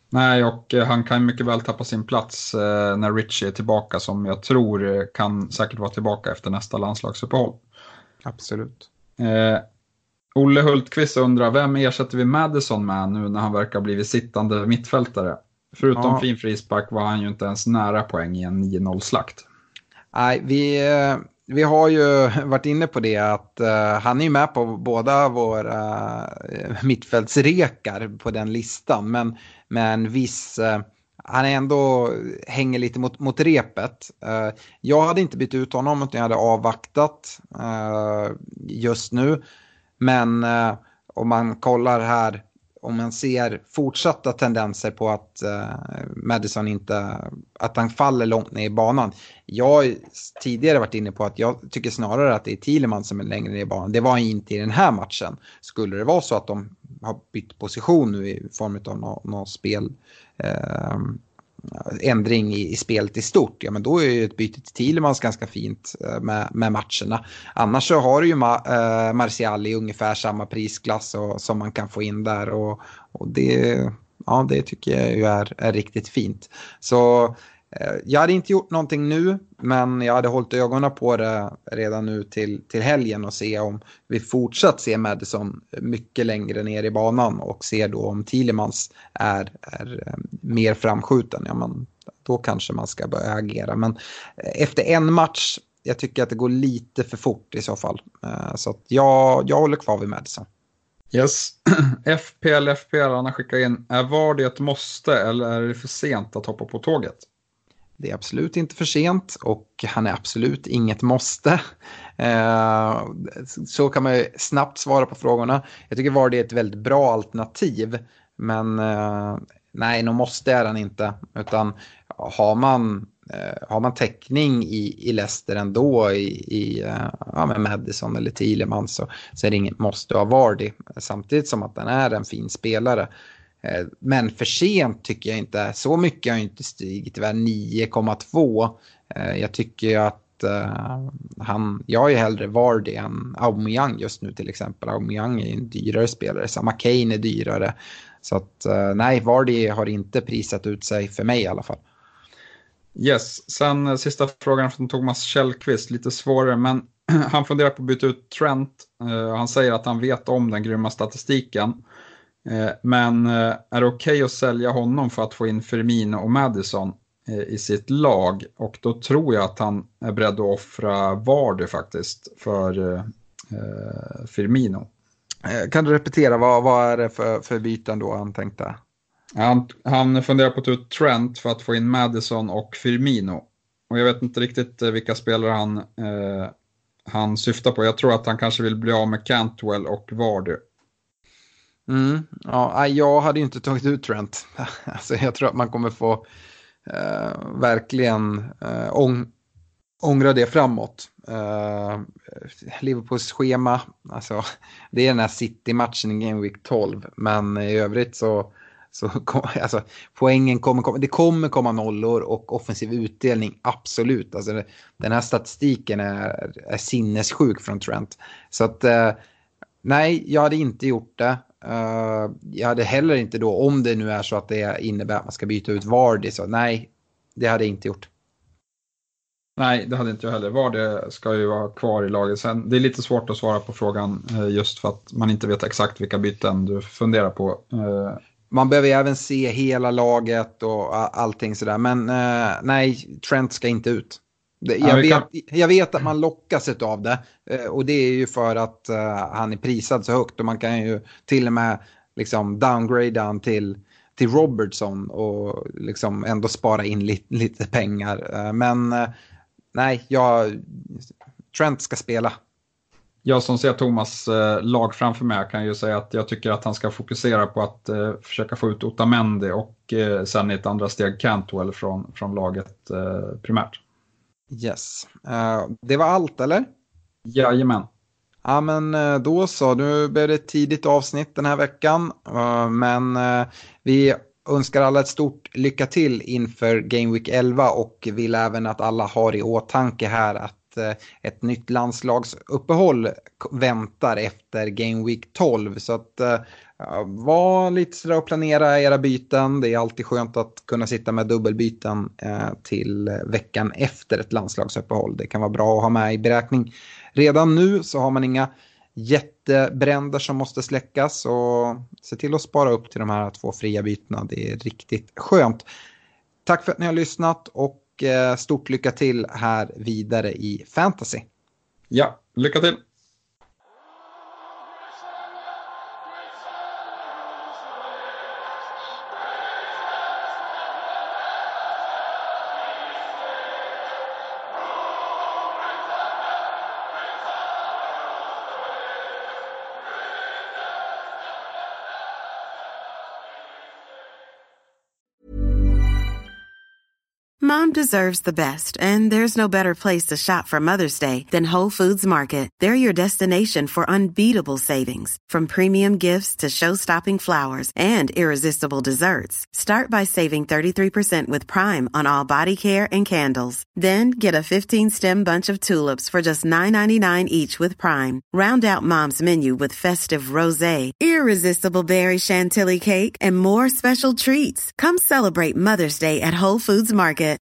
Speaker 4: Nej, och han kan mycket väl tappa sin plats eh, när Richie är tillbaka, som jag tror kan säkert vara tillbaka efter nästa landslagsuppehåll.
Speaker 3: Absolut.
Speaker 4: Eh, Olle Hultqvist undrar, vem ersätter vi Madison med nu när han verkar bli sittande mittfältare? Förutom
Speaker 3: ja.
Speaker 4: fin frispark var han ju inte ens nära poäng i en nio noll-slakt.
Speaker 3: Nej, vi, vi har ju varit inne på det att uh, han är ju med på båda våra uh, mittfältsrekar på den listan. Men, men viss, uh, han är ändå hänger lite mot, mot repet. Uh, jag hade inte bytt ut honom utan jag hade avvaktat uh, just nu. Men uh, om man kollar här, om man ser fortsatta tendenser på att uh, Madison inte, att han faller långt ner i banan. Jag har tidigare varit inne på att jag tycker snarare att det är Thielemann som är längre ner i banan. Det var inte i den här matchen. Skulle det vara så att de har bytt position nu i form av någon, någon spel uh, ändring i, i spelet i stort, ja men då är ju ett byte till Thielemans ganska fint uh, med, med matcherna. Annars så har du ju Ma- uh, Martial i ungefär samma prisklass och, som man kan få in där och, och det, ja, det tycker jag ju är, är riktigt fint. Så uh, jag hade inte gjort någonting nu, men jag hade hållit ögonen på det redan nu till, till helgen och se om vi fortsatt ser Madison mycket längre ner i banan och ser då om Thielemans är, är mer framskjuten. Ja, men då kanske man ska börja agera. Men efter en match, jag tycker att det går lite för fort i så fall. Så att jag, jag håller kvar vid Madison.
Speaker 4: Yes. F P L, F P L, han har skickat in. Är var det ett måste eller är det för sent att hoppa på tåget?
Speaker 3: Det är absolut inte för sent och han är absolut inget måste. Eh, så kan man ju snabbt svara på frågorna. Jag tycker var det ett väldigt bra alternativ. Men eh, nej, nog måste är han inte. Utan har man, eh, har man täckning i, i Leicester ändå i, i eh, ja, med Madison eller Thielemann så, så är det inget måste ha Vardy. Samtidigt som att den är en fin spelare. Men för sent tycker jag inte. Så mycket har inte stigit. Det var nio komma två. Jag tycker att uh, han, jag är hellre Vardy än Aubameyang just nu till exempel. Aubameyang är en dyrare spelare. Samma Kane är dyrare. Så att uh, nej, Vardy har inte prisat ut sig för mig i alla fall.
Speaker 4: Yes, sen sista frågan från Thomas Källqvist. Lite svårare, men han funderar på att byta ut Trent. Uh, han säger att han vet om den grymma statistiken. Men är det okej okay att sälja honom för att få in Firmino och Madison i sitt lag? Och då tror jag att han är beredd att offra Vardy faktiskt för eh, Firmino.
Speaker 3: Kan du repetera, vad, vad är det för, för byten då han tänkte?
Speaker 4: Han, han funderar på att ta ut Trent för att få in Madison och Firmino. Och jag vet inte riktigt vilka spelare han, eh, han syftar på. Jag tror att han kanske vill bli av med Cantwell och Vardy.
Speaker 3: Mm, ja, jag hade ju inte tagit ut Trent. Alltså, jag tror att man kommer få eh, verkligen eh, ång- ångra det framåt. Eh, Liverpools schema, alltså, det är den här City-matchen i Game Week tolv. Men i övrigt så, så kom, alltså, poängen kommer komma. Det kommer komma nollor och offensiv utdelning, absolut. Alltså, det, den här statistiken är, är sinnessjuk från Trent. Så att, eh, nej, jag hade inte gjort det. Uh, jag hade heller inte då, om det nu är så att det innebär att man ska byta ut Vardy, så nej, det hade jag inte gjort.
Speaker 4: Nej, det hade inte jag heller. Vardy ska ju vara kvar i laget. Sen, det är lite svårt att svara på frågan just för att man inte vet exakt vilka byten du funderar på. Uh...
Speaker 3: Man behöver även se hela laget och allting sådär, men uh, nej, Trent ska inte ut. Jag, ja, vet, kan... jag vet att man lockas av det och det är ju för att uh, han är prisad så högt och man kan ju till och med liksom downgrade han till, till Robertson och liksom ändå spara in li, lite pengar. Uh, men uh, nej, jag, Trent ska spela.
Speaker 4: Jag som ser Thomas uh, lag framför mig kan ju säga att jag tycker att han ska fokusera på att uh, försöka få ut Otamendi och uh, sen i ett andra steg Cantwell från, från laget uh, primärt.
Speaker 3: Yes. Uh, det var allt, eller?
Speaker 4: Jajamän.
Speaker 3: Ja, men uh, då så. Nu blev det ett tidigt avsnitt den här veckan. Uh, men uh, vi önskar alla ett stort lycka till inför Game Week elva och vill även att alla har i åtanke här att ett nytt landslagsuppehåll väntar efter Game Week tolv. Så att ja, var lite sådär och planera era byten. Det är alltid skönt att kunna sitta med dubbelbyten eh, till veckan efter ett landslagsuppehåll. Det kan vara bra att ha med i beräkning. Redan nu så har man inga jättebränder som måste släckas, och se till att spara upp till de här två fria bytena. Det är riktigt skönt. Tack för att ni har lyssnat, och stort lycka till här vidare i fantasy.
Speaker 4: Ja, lycka till!
Speaker 2: Mom deserves the best, and there's no better place to shop for Mother's Day than Whole Foods Market. They're your destination for unbeatable savings, from premium gifts to show-stopping flowers and irresistible desserts. Start by saving thirty-three percent with Prime on all body care and candles. Then get a fifteen-stem bunch of tulips for just nine ninety-nine each with Prime. Round out Mom's menu with festive rosé, irresistible berry chantilly cake, and more special treats. Come celebrate Mother's Day at Whole Foods Market.